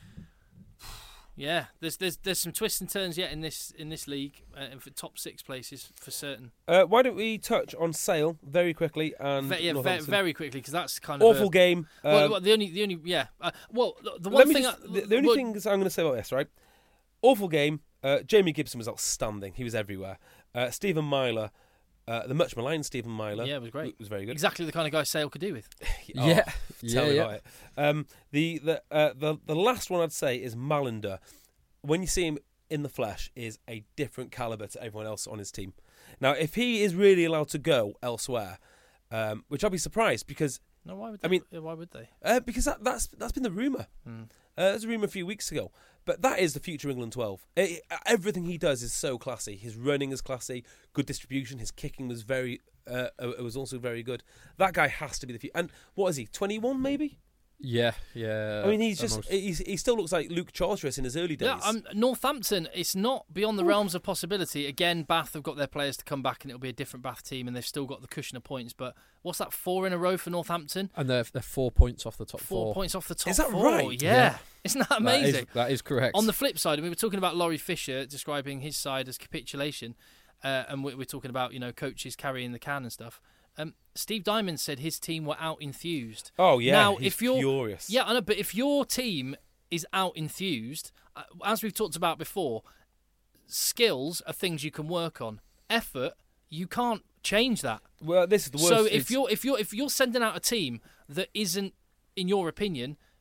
yeah, there's there's there's some twists and turns yet in this in this league, uh, and for top six places for certain. Uh, why don't we touch on Sale very quickly and Ve- yeah, ve- Northampton? very quickly, because that's kind of awful a, game. Well, Um, well, the only the only yeah. Uh, well, the, the let one me thing just- I, the, the only well, things I'm going to say about this, right? Awful game. Uh, Jamie Gibson was outstanding. He was everywhere. Uh, Stephen Myler, uh, the much maligned Stephen Myler, Yeah, it was great. Was very good. exactly the kind of guy Sale could do with. Oh, yeah, Tell yeah, me yeah. about it. Um, the the, uh, the the last one I'd say is Malander. When you see him in the flesh, is a different caliber to everyone else on his team. Now, if he is really allowed to go elsewhere, um, which I'll be surprised because No, why would I they? mean- why would they? uh, because that, that's that's been the rumor. Hmm. Uh, there was a rumor a few weeks ago, but that is the future England twelve. It, it- everything he does is so classy. His running is classy, good distribution. His kicking was very, uh, uh, it was also very good. That guy has to be the future. And what is he? twenty-one, maybe. Yeah, yeah. I mean, he's just almost. he's, he still looks like Luke Charteris in his early days. Yeah, um, Northampton, it's not beyond the realms of possibility. Again, Bath have got their players to come back and it'll be a different Bath team and they've still got the cushion of points. But what's that, four in a row for Northampton? and they're, they're four points off the top Four, four. points off the top Is that four. right? Yeah. Yeah. Isn't that That amazing? is, that is correct. On the flip side, and we were talking about Laurie Fisher describing his side as capitulation, uh, and we- we're talking about, you know, coaches carrying the can and stuff. Um, Steve Diamond said his team were out enthused. Oh yeah, Now, he's if you're furious. yeah, I know, but if your team is out enthused, uh, as we've talked about before, skills are things you can work on. Effort, you can't change that. Well, this is the worst. So if It's- you're if you're if you're sending out a team that isn't, in your opinion,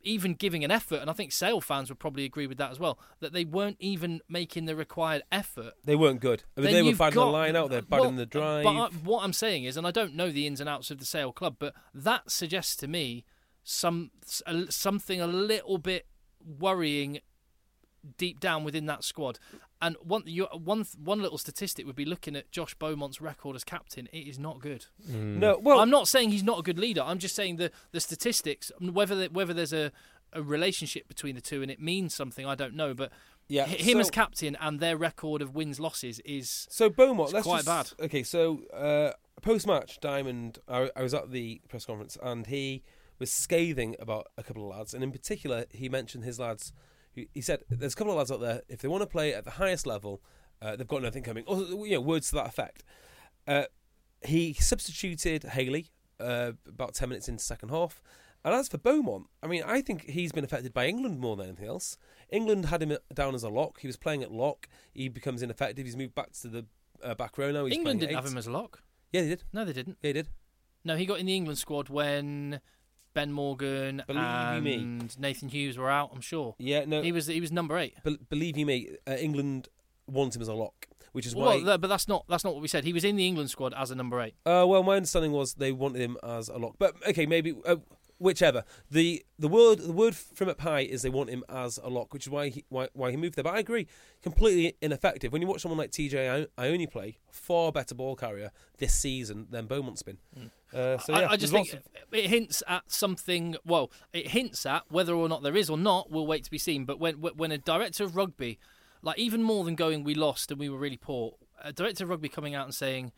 even giving an effort, and I think Sale fans would probably agree with that as well, that they weren't even making the required effort. They weren't good. I mean, Then they were you've bad in got- the line out there, bad well, in the drive. But I, what I'm saying is, and I don't know the ins and outs of the Sale club, but that suggests to me some something a little bit worrying deep down within that squad. And one you, one one little statistic would be looking at Josh Beaumont's record as captain. It is not good. No, well, I'm not saying he's not a good leader. I'm just saying the the statistics, whether the, whether there's a, a relationship between the two and it means something, I don't know. But yeah, h- him so, as captain and their record of wins losses is So Beaumont, it's let's quite just, bad. Okay, so uh, post match, Diamond, I, I was at the press conference and he was scathing about a couple of lads, and in particular, he mentioned his lads. He, he said, "There's a couple of lads out there. If they want to play at the highest level, uh, they've got nothing coming." Or you know, words to that effect. Uh, he substituted Haley uh, about ten minutes into second half. And as for Beaumont, I mean, I think he's been affected by England more than anything else. England had him down as a lock. He was playing at lock. He becomes ineffective. He's moved back to the uh, back row now. He's England playing didn't eight. have him as a lock. Yeah, they did. No, they didn't. Yeah, he did. No, he got in the England squad when Ben Morgan Believe you and me. Nathan Hughes were out. I'm sure. Yeah, no. He was he was number eight. Be- believe you me, uh, England want him as a lock, which is Well, why. th- but that's not that's not what we said. He was in the England squad as a number eight. Uh, well, my understanding was they wanted him as a lock, but okay, maybe uh, whichever. the the word The word from up high is they want him as a lock, which is why he why, why he moved there. But I agree, completely ineffective. When you watch someone like T J Ione play, far better ball carrier this season than Beaumont's been. Mm. Uh, so yeah, I, I just there's think lots of- it hints at something. Well, it hints at whether or not there is or not. We'll wait to be seen. But when when a director of rugby, like even more than going, we lost and we were really poor. A director of rugby coming out and saying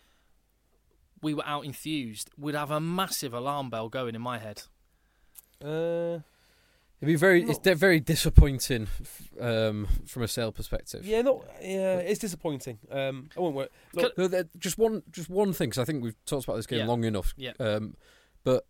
we were out enthused would have a massive alarm bell going in my head. Uh, It'd be very, it's de- very disappointing um, from a Sale perspective. yeah, not yeah, it's disappointing. Um, I won't work. Look, No, there- just one, just one thing, because I think we've talked about this game Yeah. long enough. Yeah. Um, but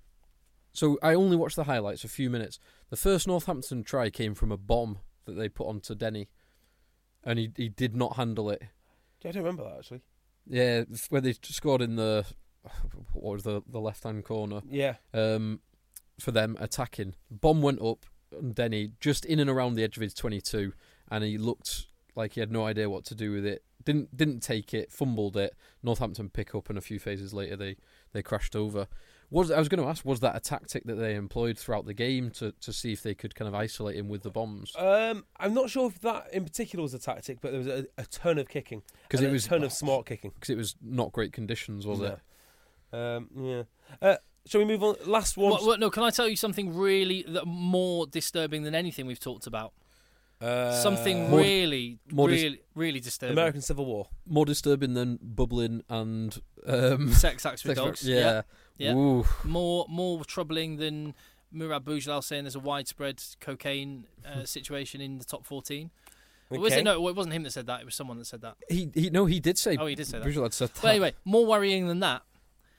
so I only watched the highlights, a few minutes. The first Northampton try came from a bomb that they put onto Denny, and he he did not handle it. I don't remember that actually. Yeah, where they scored in the what was the the left hand corner. Yeah. Um, for them attacking. Bomb went up on Denny just in and around the edge of his twenty-two, and he looked like he had no idea what to do with it. Didn't didn't take it, fumbled it. Northampton pick up, and a few phases later they, they crashed over. Was I was going to ask, was that a tactic that they employed throughout the game to, to see if they could kind of isolate him with the bombs? Um, I'm not sure if that in particular was a tactic, but there was a, a ton of kicking. Because and it a was ton of smart kicking. Because it was not great conditions, was it? Yeah. Um, yeah. Uh, shall we move on? Last one. Well, well, no, can I tell you something really that more disturbing than anything we've talked about? Uh, Something More- really, more dis- really, really disturbing. American Civil War. More disturbing than bubbling and um, Sex acts with sex- dogs. Yeah. Yeah. Ooh. More more troubling than Murad Boujlal saying there's a widespread cocaine uh, situation in the top fourteen. Okay. Was it? No, it wasn't him that said that. It was someone that said that. He he no he did say. Oh, he did say that. Visual had said that. But anyway, more worrying than that,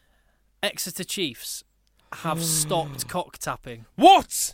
Exeter Chiefs have stopped cock tapping. What?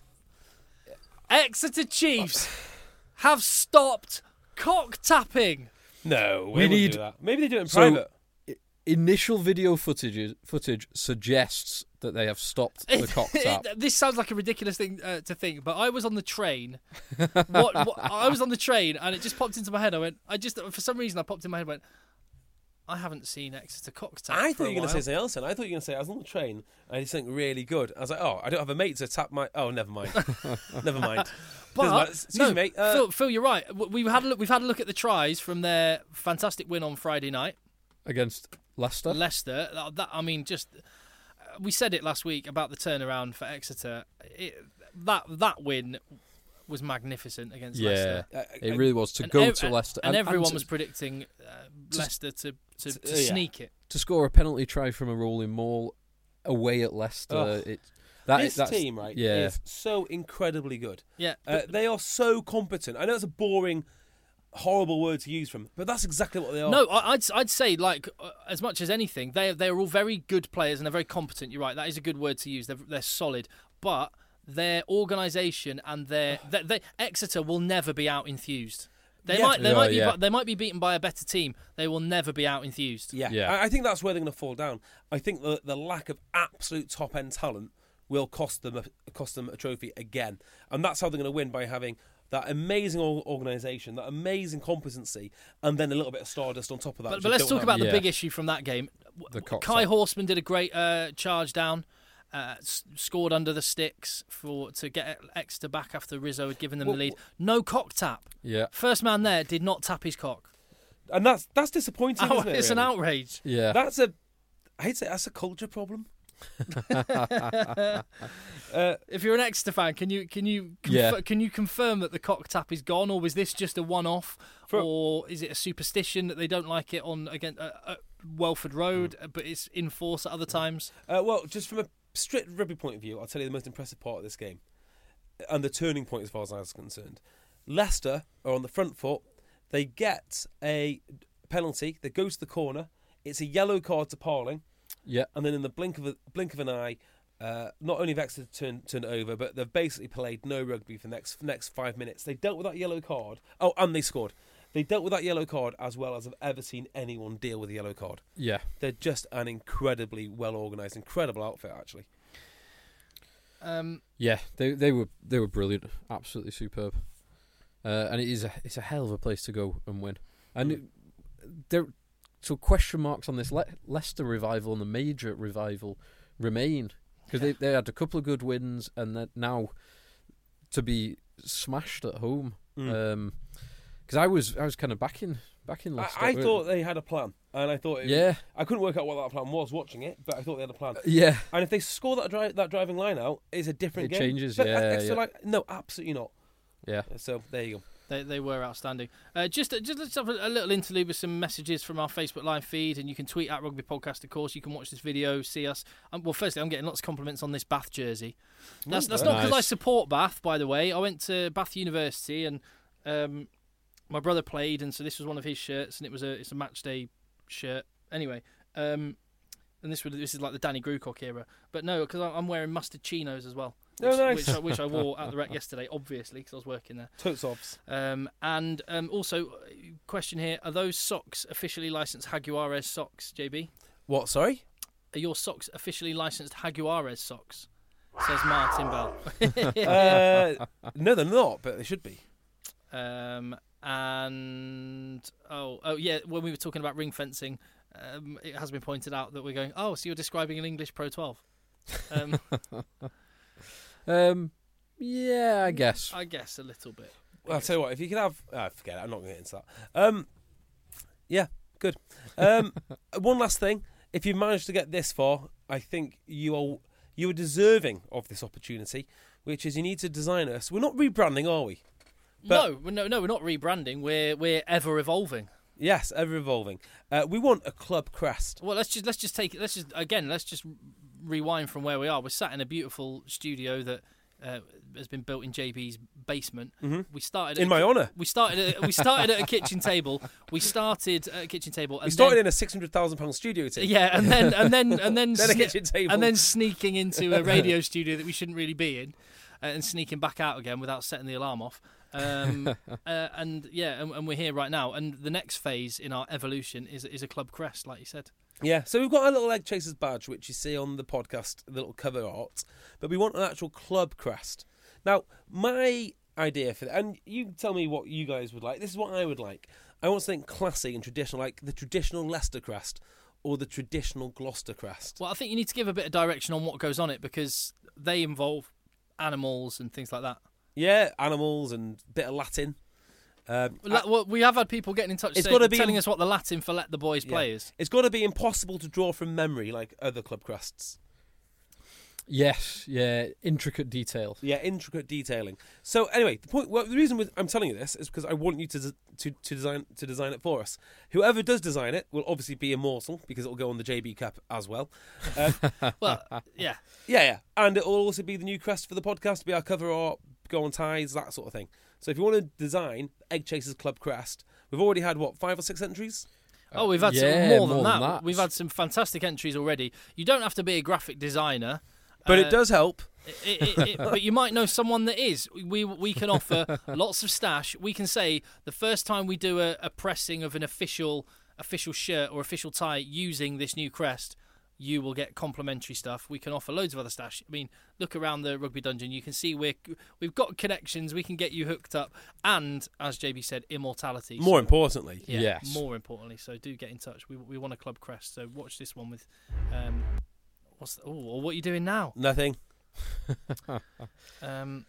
Exeter Chiefs have stopped cock tapping. No, we, We wouldn't need- do that. Maybe they do it in So- private. Initial video footage footage suggests that they have stopped the cock tap. This sounds like a ridiculous thing uh, to think, but I was on the train. what, what, I was on the train, and it just popped into my head. I went, I just for some reason I popped in my head. and Went, I haven't seen Exeter cock tap. I for thought a you were going while. to say something else. Then I thought you were going to say I was on the train and I did something really good. I was like, oh, I don't have a mate to tap my. Oh, never mind. Never mind. But, Doesn't matter. Excuse no, me, mate. Uh, Phil, Phil, you're right. W- We've had a look, we've had a look at the tries from their fantastic win on Friday night. Against Leicester. Leicester. That, that- I mean, just uh, we said it last week about the turnaround for Exeter. It, that that win was magnificent against Yeah, Leicester. uh, it really was to And go ev- to Leicester, and, everyone to, was predicting uh, Leicester to to, to uh, yeah. sneak it. to score a penalty try from a rolling maul away at Leicester. Oh. It that this that's, team, right, Yeah, is so incredibly good. Yeah, Uh, but- they are so competent. I know it's a boring, horrible word to use from, but that's exactly what they are. no, I- I'd I'd say like uh, as much as anything, they they are all very good players and they're very competent. You're right, that is a good word to use. They're they're solid, but their organisation and their they, they, Exeter will never be out enthused. They Yeah. might they Yeah, might be yeah. they might be beaten by a better team. They will never be out enthused. Yeah, Yeah. I, I think that's where they're going to fall down. I think the the lack of absolute top end talent will cost them a, cost them a trophy again. And that's how they're going to win, by having that amazing organisation, that amazing competency, and then a little bit of stardust on top of that. But, which but they let's don't talk have. about the Yeah. big issue from that game. The cock Kai tap. Horseman did a great uh, charge down, uh, s- scored under the sticks for to get Exeter back after Rizzo had given them Well, the lead. No cock tap. Yeah. First man there did not tap his cock. And that's that's disappointing, Oh, isn't it? it's an really? outrage. Yeah. That's a, I hate to say, that's a culture problem. If you're an Exeter fan, can you can you conf- Yeah. can you confirm that the cock tap is gone, or was this just a one-off, For- or is it a superstition that they don't like it on again uh, uh, Welford Road, uh, but it's in force at other times? Uh, well, just from a strict rugby point of view, I'll tell you the most impressive part of this game, and the turning point as far as I was concerned. Leicester are on the front foot. They get a penalty. They go to the corner. It's a yellow card to Parling, Yeah. and then in the blink of a blink of an eye, uh, not only have Exeter turned turned it over, but they've basically played no rugby for the next next five minutes. They dealt with that yellow card. Oh, and they scored. They dealt with that yellow card as well as I've ever seen anyone deal with a yellow card. Yeah. They're just an incredibly well organised, incredible outfit, actually. Um, Yeah. They they were they were brilliant. Absolutely superb. Uh, and it is a it's a hell of a place to go and win. And Mm. it, there so question marks on this Le- Leicester revival and the major revival remain, because they they had a couple of good wins, and that now to be smashed at home. Mm. Um, because I was I was kind of backing backing I, Leicester. I thought they had a plan, and I thought it, Yeah. I couldn't work out what that plan was watching it, but I thought they had a plan. Yeah. And if they score that dri- that driving line out, it's a different It game. changes, But yeah, Exeter yeah. like no, absolutely not. Yeah. So there you go. They they were outstanding. Uh, just just let's have a, a little interlude with some messages from our Facebook live feed, and you can tweet at Rugby Podcast. Of course, you can watch this video, see us. Um, well, firstly, I'm getting lots of compliments on this Bath jersey. That's that's not because I Nice. support Bath, by the way. I went to Bath University, and um, my brother played, and so this was one of his shirts, and it was a it's a match day shirt. Anyway, um, and this was this is like the Danny Grucock era, but no, because I'm wearing mustard chinos as well. Oh, Which, nice. which, I, which I wore at the rec yesterday, obviously, because I was working there. Totes obs. Um, and um, also, uh, question here: are those socks officially licensed Jaguares socks, J B? What? Sorry. Are your socks officially licensed Jaguares socks? Says Martin Bell. uh, no, they're not, but they should be. um, and oh, oh yeah, when we were talking about ring fencing, um, it has been pointed out that we're going. Oh, so you're describing an English Pro twelve? Um, Um. Yeah. I guess. I guess a little bit. Well, I'll tell you what. If you could have, ah, forget it. I'm not going to get into that. Um, yeah, good. Um, one last thing. If you've managed to get this far, I think you are you are deserving of this opportunity, which is you need to design us. We're not rebranding, are we? But- no, we're- no, no, we're not rebranding. We're we're ever evolving. Yes, ever evolving. Uh, we want a club crest. Well, let's just let's just take it. Let's just again. Let's just rewind from where we are. We're sat in a beautiful studio that uh, has been built in J B's basement. We started In at my a, honour. We started. At, we started at a kitchen table. We started at a kitchen table. And We started then, in a six hundred thousand pound studio team. yeah, and then and then and then Then a sne- kitchen table. and then sneaking into a radio studio that we shouldn't really be in, uh, and sneaking back out again without setting the alarm off. Um, uh, and yeah, and, and we're here right now. And the next phase in our evolution is is a club crest, like you said. Yeah, so we've got our little Egg Chasers badge, which you see on the podcast, the little cover art, but we want an actual club crest. Now, my idea for that, and you tell me what you guys would like. This is what I would like. I want something classy and traditional, like the traditional Leicester crest or the traditional Gloucester crest. Well, I think you need to give a bit of direction on what goes on it, because they involve animals and things like that. Yeah, animals and bit of Latin. Um, La- well, we have had people getting in touch It's saying, gotta be telling in- us what the Latin for "let the boys yeah. play" is. It's got to be impossible to draw from memory like other club crests. Yes. Yeah. Intricate detail. Yeah, intricate detailing. So anyway, the point. Well, the reason with, I'm telling you this is because I want you to des- to to design to design it for us. Whoever does design it will obviously be immortal because it will go on the J B cap as well. Um, Well, yeah. yeah, yeah, and it will also be the new crest for the podcast. Be our cover art, go on ties, that sort of thing. So if you want to design Egg Chasers Club crest, we've already had what five or six entries. Oh, we've had yeah, some more, than, more that. than that. We've had some fantastic entries already. You don't have to be a graphic designer, But uh, it does help. It, it, it, but you might know someone that is. We we can offer lots of stash. We can say the first time we do a, a pressing of an official official shirt or official tie using this new crest, you will get complimentary stuff. We can offer loads of other stuff. I mean, look around the Rugby Dungeon. You can see we're, we've got connections. We can get you hooked up. And, as J B said, immortality. More so, importantly. yeah, Yes. more importantly. So do get in touch. We we want a club crest. So watch this one with... Um, what's the, oh, what are you doing now? Nothing. Um,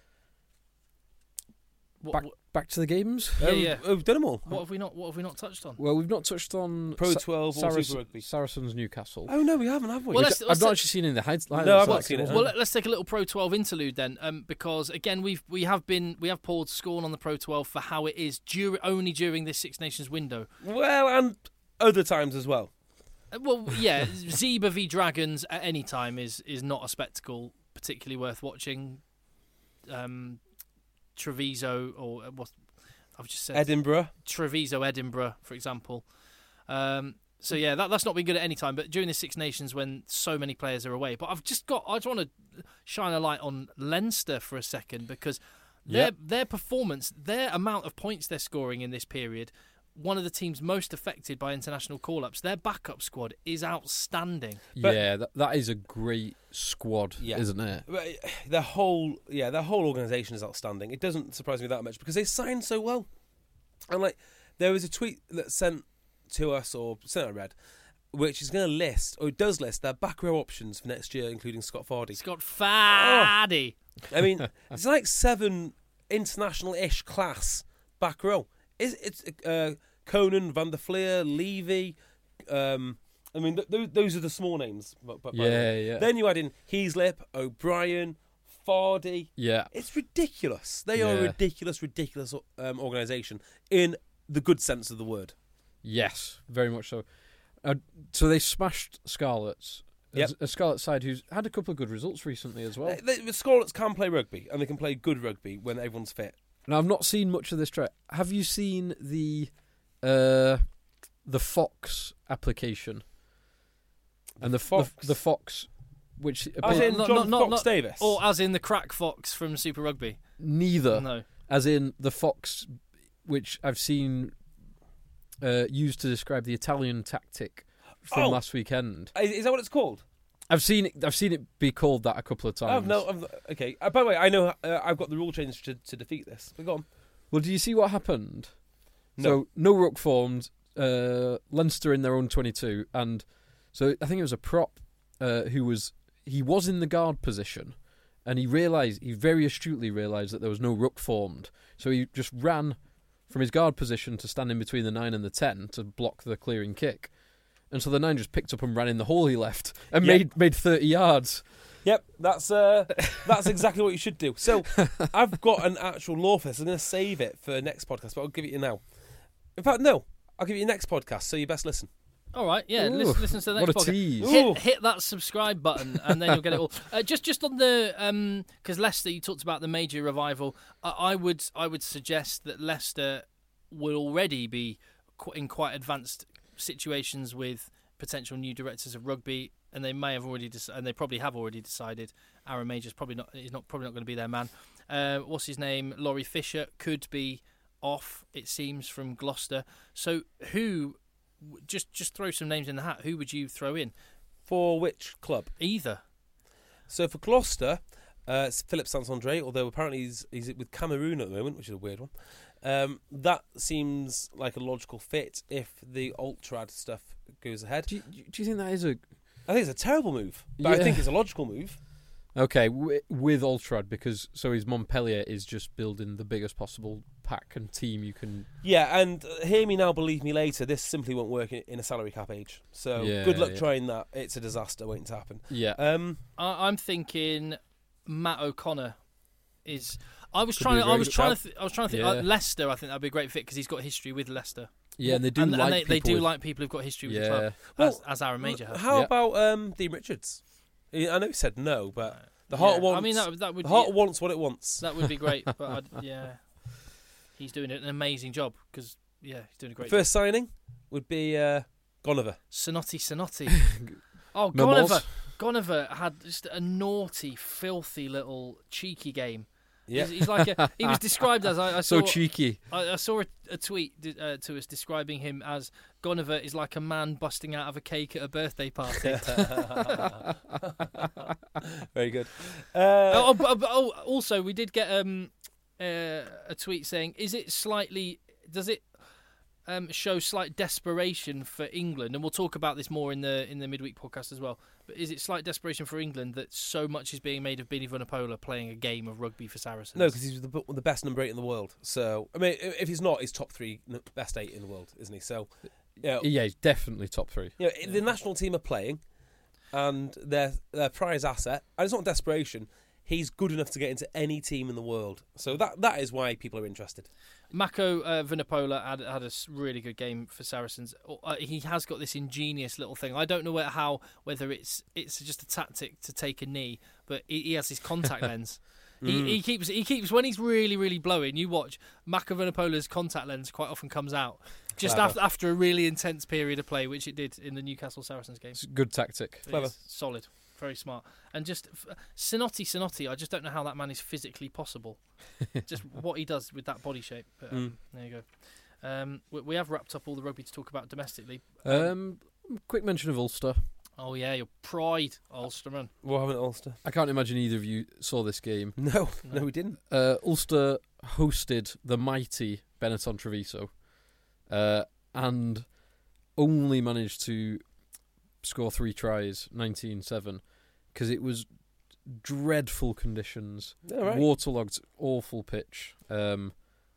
what, Back, what, back to the games. Yeah, Um, yeah. oh, We've done them all. what have we not? What have we not touched on? Well, we've not touched on Pro Sa- twelve or Saracen- Super Rugby. Saracens Newcastle. Oh, no, we haven't, have we? Well, Which let's- I've let's not say- actually seen in the highlights. No, I've not seen it. Well, let, let's take a little Pro twelve interlude then, um, because again we've we have been we have poured scorn on the Pro twelve for how it is dur- only during this Six Nations window. Well, and other times as well. Uh, Well, yeah, Zebra v Dragons at any time is is not a spectacle particularly worth watching. Um, Treviso or uh, what I've just said, Edinburgh. Treviso, Edinburgh, for example. Um, so yeah, that, that's not been good at any time. But during the Six Nations, when so many players are away, but I've just got I just want to shine a light on Leinster for a second because their Yep. their performance, their amount of points they're scoring in this period. One of the teams most affected by international call-ups. Their backup squad is outstanding. But- yeah, that, that is a great squad, Yeah. isn't it? But their whole, yeah, their whole organisation is outstanding. It doesn't surprise me that much because they signed so well. And like, there was a tweet that sent to us or sent I read, which is going to list or it does list their back row options for next year, including Scott Fardy. Scott Fardy. I mean, it's like seven international-ish class back row. It's, it's uh, Conan, Van der Fleer, Levy. Um, I mean, th- th- those are the small names. But, but by the Yeah, way. yeah. Then you add in Heaslip, O'Brien, Fardy. Yeah. It's ridiculous. They are a Yeah. ridiculous, ridiculous um, organisation in the good sense of the word. Yes, very much so. Uh, so they smashed Scarlets. Yep. A Scarlet side who's had a couple of good results recently as well. They, the Scarlets can play rugby, and they can play good rugby when everyone's fit. Now, I've not seen much of this track. Have you seen the uh, the Fox application? And the Fox? the, the Fox, which As in Not- John not- Fox not- Davis. Or as in the crack fox from Super Rugby. neither, No. as in the Fox, which I've seen uh, used to describe the Italian tactic from Oh. last weekend. Is, is that what it's called? I've seen it. I've seen it be called that a couple of times. Oh, no. I'm, okay. Uh, by the way, I know uh, I've got the rule change to, to defeat this. But go on. Well, do you see what happened? No. So no ruck formed. Uh, Leinster in their own twenty-two, and so I think it was a prop uh, who was he was in the guard position, and he realised he very astutely realised that there was no ruck formed. So he just ran from his guard position to stand in between the nine and the ten to block the clearing kick, and so the nine just picked up and ran in the hole he left and Yep. made made thirty yards. Yep, that's uh, that's exactly what you should do. So, I've got an actual law for this. I'm going to save it for next podcast, but I'll give it you now. In fact, no, I'll give you next podcast, so you best listen. All right, yeah. Ooh, Listen, listen to the next what a podcast. tease. Ooh. Hit, hit that subscribe button, and then you'll get it all. Uh, just, just on the because Leicester, you talked about the major revival. I, I would, I would suggest that Leicester will already be qu- in quite advanced situations with potential new directors of rugby, and they may have already, dec- and they probably have already decided. Aaron Major's probably not, is not probably not going to be their man. Uh, what's his name? Laurie Fisher could be off, it seems, from Gloucester. So who? Just, just throw some names in the hat. Who would you throw in? For which club? Either. So for Gloucester, uh, it's Philip Saint-Andre, although apparently he's, he's with Cameroon at the moment, which is a weird one. Um, that seems like a logical fit if the Ultrad stuff goes ahead. Do you, do you think that is a I think it's a terrible move, but I Yeah. think it's a logical move. Okay, w- with Ultrad, because so his Montpellier is just building the biggest possible pack and team you can. Yeah, and uh, hear me now, believe me later, this simply won't work in, in a salary cap age. So Yeah, good luck yeah. trying that. It's a disaster waiting to happen. Yeah, Um, I, I'm thinking Matt O'Connor is. I was Could trying. be a To, I very was good trying to. shout. Th- I was trying to think. Yeah. Uh, Leicester. I think that'd be a great fit because he's got history with Leicester. yeah, and they do and, like and they, people they do with- like people who've got history with the Yeah. club, Well, as, as Aaron Major has. how Yeah. about um, Dean Richards? I know he said no, but the Yeah, heart wants. I mean, that, that would the heart be, wants what it wants. that would be great. But I'd, yeah, he's doing an amazing job because yeah, he's doing a great. First signing would be uh, Gonover. job. Sonotti, Sonotti. oh, Memos. Gonover. Gonover had just a naughty, filthy little cheeky game Yeah. He's, he's like a, he was described as I, I So saw, cheeky. I, I saw a, a tweet uh, to us describing him as Gonnever is like a man busting out of a cake at a birthday party. Very good. Uh, oh, oh, oh, also, we did get um, uh, a tweet saying, "Is it slightly? Does it um, show slight desperation for England?" And we'll talk about this more in the in the midweek podcast as well. But is it slight desperation for England that so much is being made of Billy Vunipola playing a game of rugby for Saracens? No, because he's the, the best number eight in the world. So, I mean, if he's not, he's top three best eight in the world, isn't he? So, you know, Yeah, he's definitely top three. you know, the national team are playing, and their their prize asset, and it's not desperation. He's good enough to get into any team in the world. So that that is why people are interested. Mako uh, Vunipola had, had a s- really good game for Saracens. Uh, he has got this ingenious little thing. I don't know where, how whether it's it's just a tactic to take a knee, but he, he has his contact lens. He, Mm. he keeps he keeps when he's really really blowing. You watch Mako Vunipola's contact lens quite often comes out just Clever. after after a really intense period of play, which it did in the Newcastle Saracens game. It's a good tactic. It Clever. is solid, very smart, and just f- Sinotti Sinotti. I just don't know how that man is physically possible. Just what he does with that body shape. But, um, There you go. Um, we, we have wrapped up all the rugby to talk about domestically. Um, quick mention of Ulster. Oh yeah, your pride, Ulsterman. We'll have an Ulster. I can't imagine either of you saw this game. No, no, we didn't. Uh, Ulster hosted the mighty Benetton Treviso uh, and only managed to score three tries, nineteen seven, because it was dreadful conditions, All right. waterlogged, awful pitch. Um,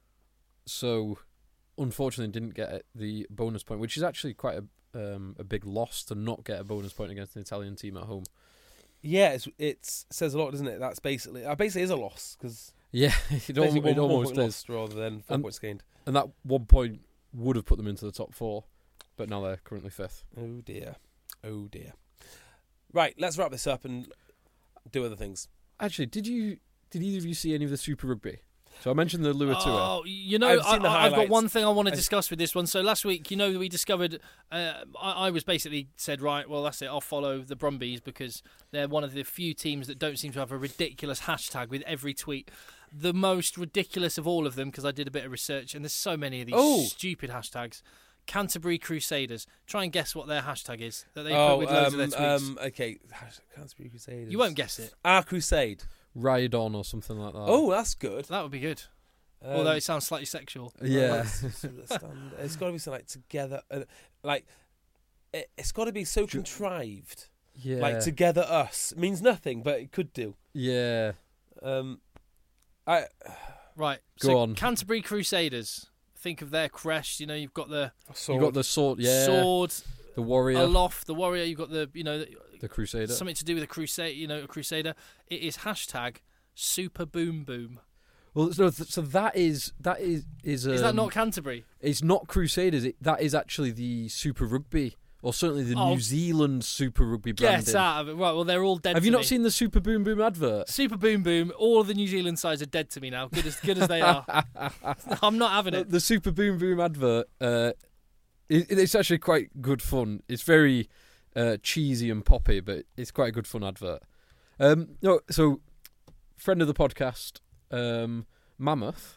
so, unfortunately, didn't get the bonus point, which is actually quite a um, a big loss to not get a bonus point against an Italian team at home. Yeah, it's, it's says a lot, doesn't it? That's basically that basically is a loss because Yeah, it, al- one, it one almost point is. lost rather than four And- points gained. And that one point would have put them into the top four, but now they're currently fifth. Oh dear, oh dear. Right, let's wrap this up and do other things. Actually, did you did either of you see any of the Super Rugby? So I mentioned the Lua Tour. Oh, you know, I've I, seen the I- I've got highlights. one thing I want to I- discuss with this one. So last week, you know, we discovered. Uh, I, I was basically said, right, well, that's it. I'll follow the Brumbies because they're one of the few teams that don't seem to have a ridiculous hashtag with every tweet. The most ridiculous of all of them, because I did a bit of research, and there's so many of these Oh. stupid hashtags. Canterbury Crusaders. Try and guess what their hashtag is that they put Oh, with loads um, of their tweets. um, okay. Canterbury Crusaders. You won't guess it. Our Crusade. Ride on or something like that. Oh, that's good. That would be good. Um, Although it sounds slightly sexual. yeah. It's, it's, it's got to be something like together, uh, like it, it's got to be so contrived. yeah. Like together us it means nothing, but it could do. yeah. Um, I Right. Go so on. Canterbury Crusaders. Think of their crest. You know, you've got the You got the sword, yeah. sword The warrior, aloft, the warrior. You've got the, you know, the crusader. something to do with a crusade. You know, a crusader. It is hashtag Super Boom Boom. Well, so, so that is that is is. Um, Is that not Canterbury? It's not Crusaders. It, that is actually the Super Rugby, or certainly the Oh. New Zealand Super Rugby branding. Get out of it. Right. Well, they're all dead. Have to you not me. seen the Super Boom Boom advert? Super Boom Boom? All of the New Zealand sides are dead to me now. Good as good as they are. I'm not having The, it. the Super Boom Boom advert. Uh, it, it's actually quite good fun. It's very uh, cheesy and poppy, but it's quite a good fun advert. Um, no, so friend of the podcast, um, Mammoth.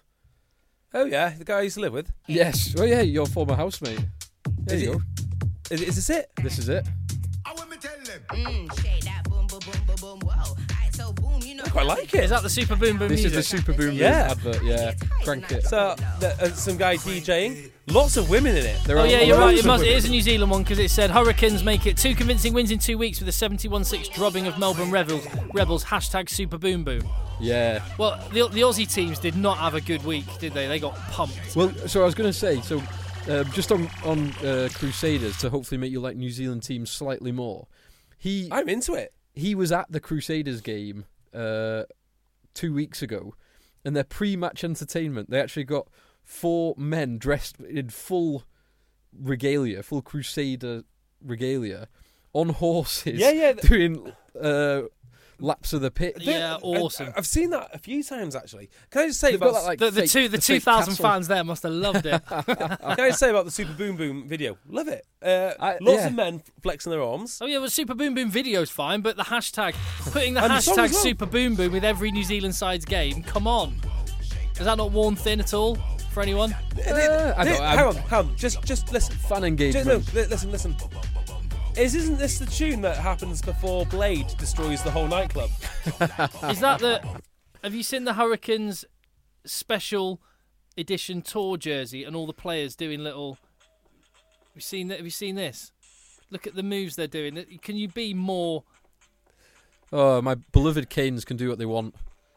oh yeah, the guy I used to live with. Yes. Oh yeah, your former housemate. There Is you it- go. Is, is this it? This is it. I want me tell them. Mm, shake that boom, boom, boom, boom, boom, whoa. Aight, so boom, you know. I quite like it. Is that the Super Boom Boom This music? is the Super Boom Boom Yeah. advert. Yeah, crank it. So the, uh, some guy DJing, lots of women in it. There Oh are yeah, you're right. loads It, of must, it women. is a New Zealand one because it said Hurricanes make it two convincing wins in two weeks with a seventy-one six drubbing of Melbourne Rebels. Rebels hashtag Super Boom Boom. Yeah. Well, the, the Aussie teams did not have a good week, did they? They got pumped. Well, so I was going to say, so uh, just on on uh, Crusaders to hopefully make you like New Zealand teams slightly more. He I'm into it. he was at the Crusaders game uh, two weeks ago, and their pre-match entertainment, they actually got four men dressed in full regalia, full Crusader regalia, on horses. Yeah, yeah. doing uh, laps of the pitch. Yeah, awesome. I, I've seen that a few times actually. Can I just say They've got about that, like, The, the fake- two the, the two fake thousand castle. fans there must have loved it. Can I just say about the Super Boom Boom video? Love it. Uh, I- lots yeah. of men flexing their arms. Oh yeah, well, Super Boom Boom video's fine, but the hashtag, putting the And the song hashtag as well. Super Boom Boom with every New Zealand side's game, come on. Is that not worn thin at all for anyone? Uh, I don't- hang on, hang on. Just, just listen. Fan Just, engagement. no, li- listen, listen. Is isn't this the tune that happens before Blade destroys the whole nightclub? Is that the? Have you seen the Hurricanes special edition tour jersey and all the players doing little? Have you seen that? Have you seen this? Look at the moves they're doing. Can you be more? Oh, my beloved Canes can do what they want.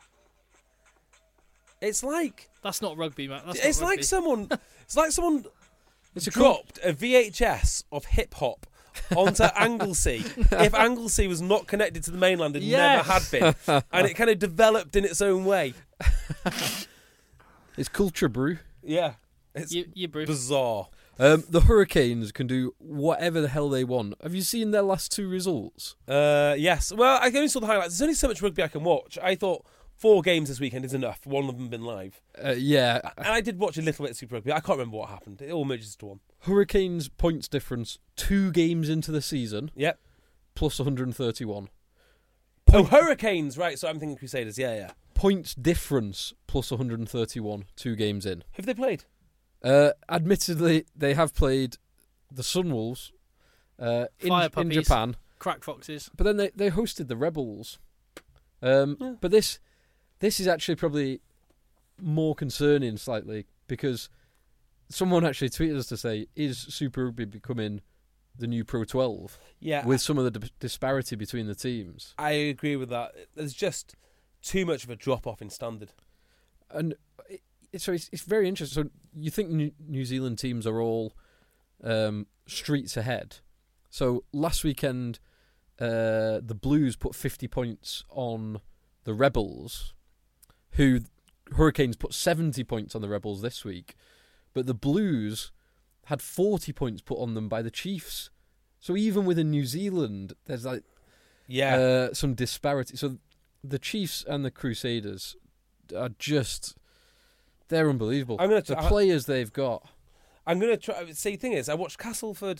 It's like That's not rugby, man. That's it's not like rugby. someone. It's like someone It's a cool- dropped a V H S of hip hop onto Anglesey if Anglesey was not connected to the mainland and Yes. never had been, and it kind of developed in its own way. It's culture brew. Yeah, it's You, you Bruce. bizarre. Um, the Hurricanes can do whatever the hell they want. Have you seen their last two results? Uh, yes. Well, I only saw the highlights. There's only so much rugby I can watch. I thought four games this weekend is enough. One of them been live, Uh, yeah, and I did watch a little bit of Super Rugby. I can't remember what happened. It all merges to one. Hurricanes points difference two games into the season Yep. plus one hundred thirty-one. Oh, Hurricanes, right? So I'm thinking Crusaders. Yeah, yeah. Points difference plus one hundred thirty-one two games in. Who've they played? Uh, admittedly, they have played the Sunwolves uh, in, Fire in puppies. Japan, Crack foxes. but then they, they hosted the Rebels. Um, Yeah. But this this is actually probably more concerning slightly because someone actually tweeted us to say, is Super Rugby becoming the new Pro twelve Yeah, with some of the di- disparity between the teams? I agree with that. There's just too much of a drop off in standard. And it, it- so it's, it's very interesting. So you think New, New Zealand teams are all um, streets ahead. So last weekend, uh, the Blues put fifty points on the Rebels, who Hurricanes put seventy points on the Rebels this week. But the Blues had forty points put on them by the Chiefs. So even within New Zealand, there's like Yeah, uh, some disparity. So the Chiefs and the Crusaders are just, they're unbelievable. I'm gonna the tr- I- players they've got. I'm gonna try. See, the thing is, I watched Castleford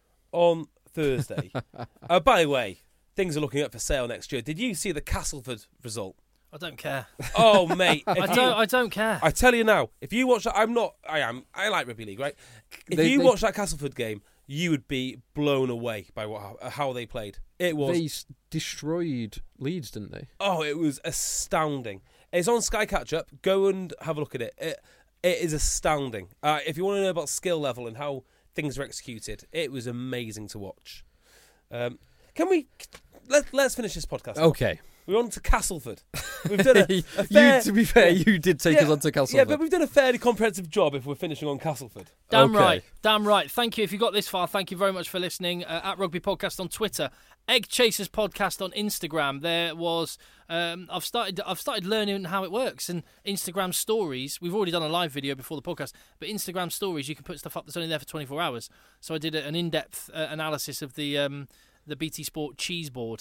on Thursday. uh, by the way, things are looking up for sale next year. Did you see the Castleford result? I don't care. Oh, mate! I if you- don't. I don't care. I tell you now, if you watch that, I'm not. I am. I like rugby league, right? If They- you they- watch that Castleford game, you would be blown away by what how they played. It was. They s- destroyed Leeds, didn't they? Oh, it was astounding. It's on Sky Catch Up. Go and have a look at it. It, it is astounding. Uh, if you want to know about skill level and how things are executed, it was amazing to watch. Um, can we let let's finish this podcast? Okay. We're on to Castleford. We've done a, a you, fair, to be fair, you did take yeah, us on to Castleford. Yeah, but we've done a fairly comprehensive job if we're finishing on Castleford. Damn Okay. right. Damn right. Thank you. If you got this far, thank you very much for listening. Uh, at Rugby Podcast on Twitter, Egg Chasers Podcast on Instagram. There was um, I've started I've started learning how it works, and Instagram stories. We've already done a live video before the podcast, but Instagram stories you can put stuff up that's only there for twenty-four hours. So I did a- an in-depth uh, analysis of the um, the B T Sport cheese board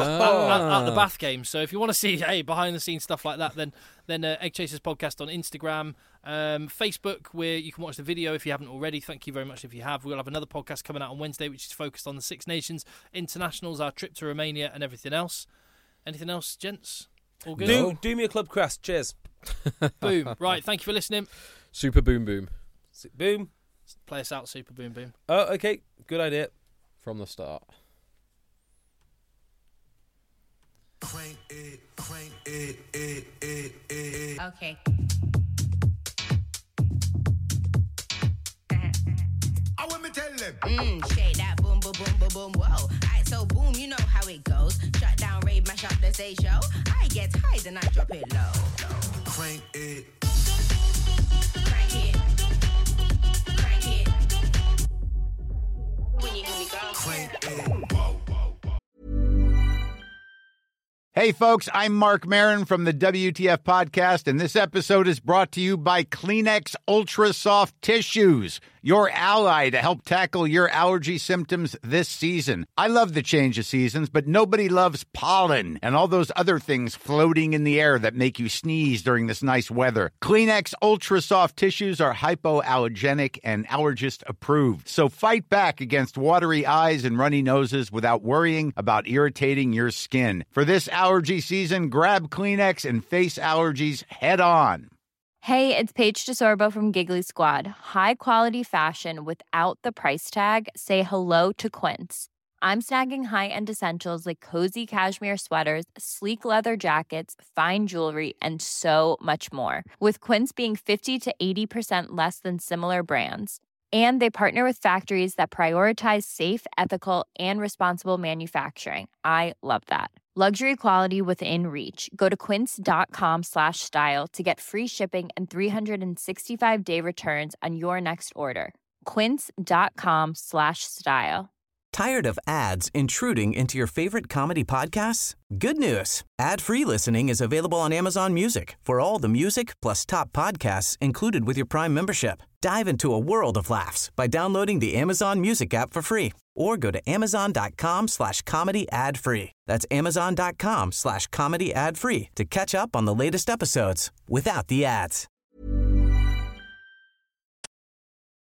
Ah. at, at the Bath game. So if you want to see hey behind the scenes stuff like that, then then uh, Egg Chasers Podcast on Instagram, um, Facebook, where you can watch the video if you haven't already. Thank you very much if you have. We'll have another podcast coming out on Wednesday, which is focused on the Six Nations internationals, our trip to Romania, and everything else. Anything else, gents? All good. Do do me a club crest. Cheers. Boom. Right. Thank you for listening. Super Boom Boom Boom. Play us out, Super Boom Boom. Oh, okay. Good idea. from the start. Crank it, crank it, it, it, it. Okay. I want me tell them. Mmm, shake that boom, boom, boom, boom, boom, whoa. Alright, so boom, you know how it goes. Shut down, rave, mash up the stage show. I get high, then I drop it low. Crank it. Crank it. Crank it. When you hear me go. Crank it. Hey, folks, I'm Mark Maron from the W T F Podcast, and this episode is brought to you by Kleenex Ultra Soft Tissues, your ally to help tackle your allergy symptoms this season. I love the change of seasons, but nobody loves pollen and all those other things floating in the air that make you sneeze during this nice weather. Kleenex Ultra Soft Tissues are hypoallergenic and allergist approved. So fight back against watery eyes and runny noses without worrying about irritating your skin. For this allergy season, grab Kleenex and face allergies head on. Hey, it's Paige DeSorbo from Giggly Squad. High quality fashion without the price tag. Say hello to Quince. I'm snagging high-end essentials like cozy cashmere sweaters, sleek leather jackets, fine jewelry, and so much more. With Quince being fifty to eighty percent less than similar brands. And they partner with factories that prioritize safe, ethical, and responsible manufacturing. I love that. Luxury quality within reach. Go to quince.com slash style to get free shipping and three sixty-five day returns on your next order. Quince.com slash style. Tired of ads intruding into your favorite comedy podcasts? Good news. Ad-free listening is available on Amazon Music for all the music plus top podcasts included with your Prime membership. Dive into a world of laughs by downloading the Amazon Music app for free or go to amazon.com slash comedy ad free. That's amazon.com slash comedy ad free to catch up on the latest episodes without the ads.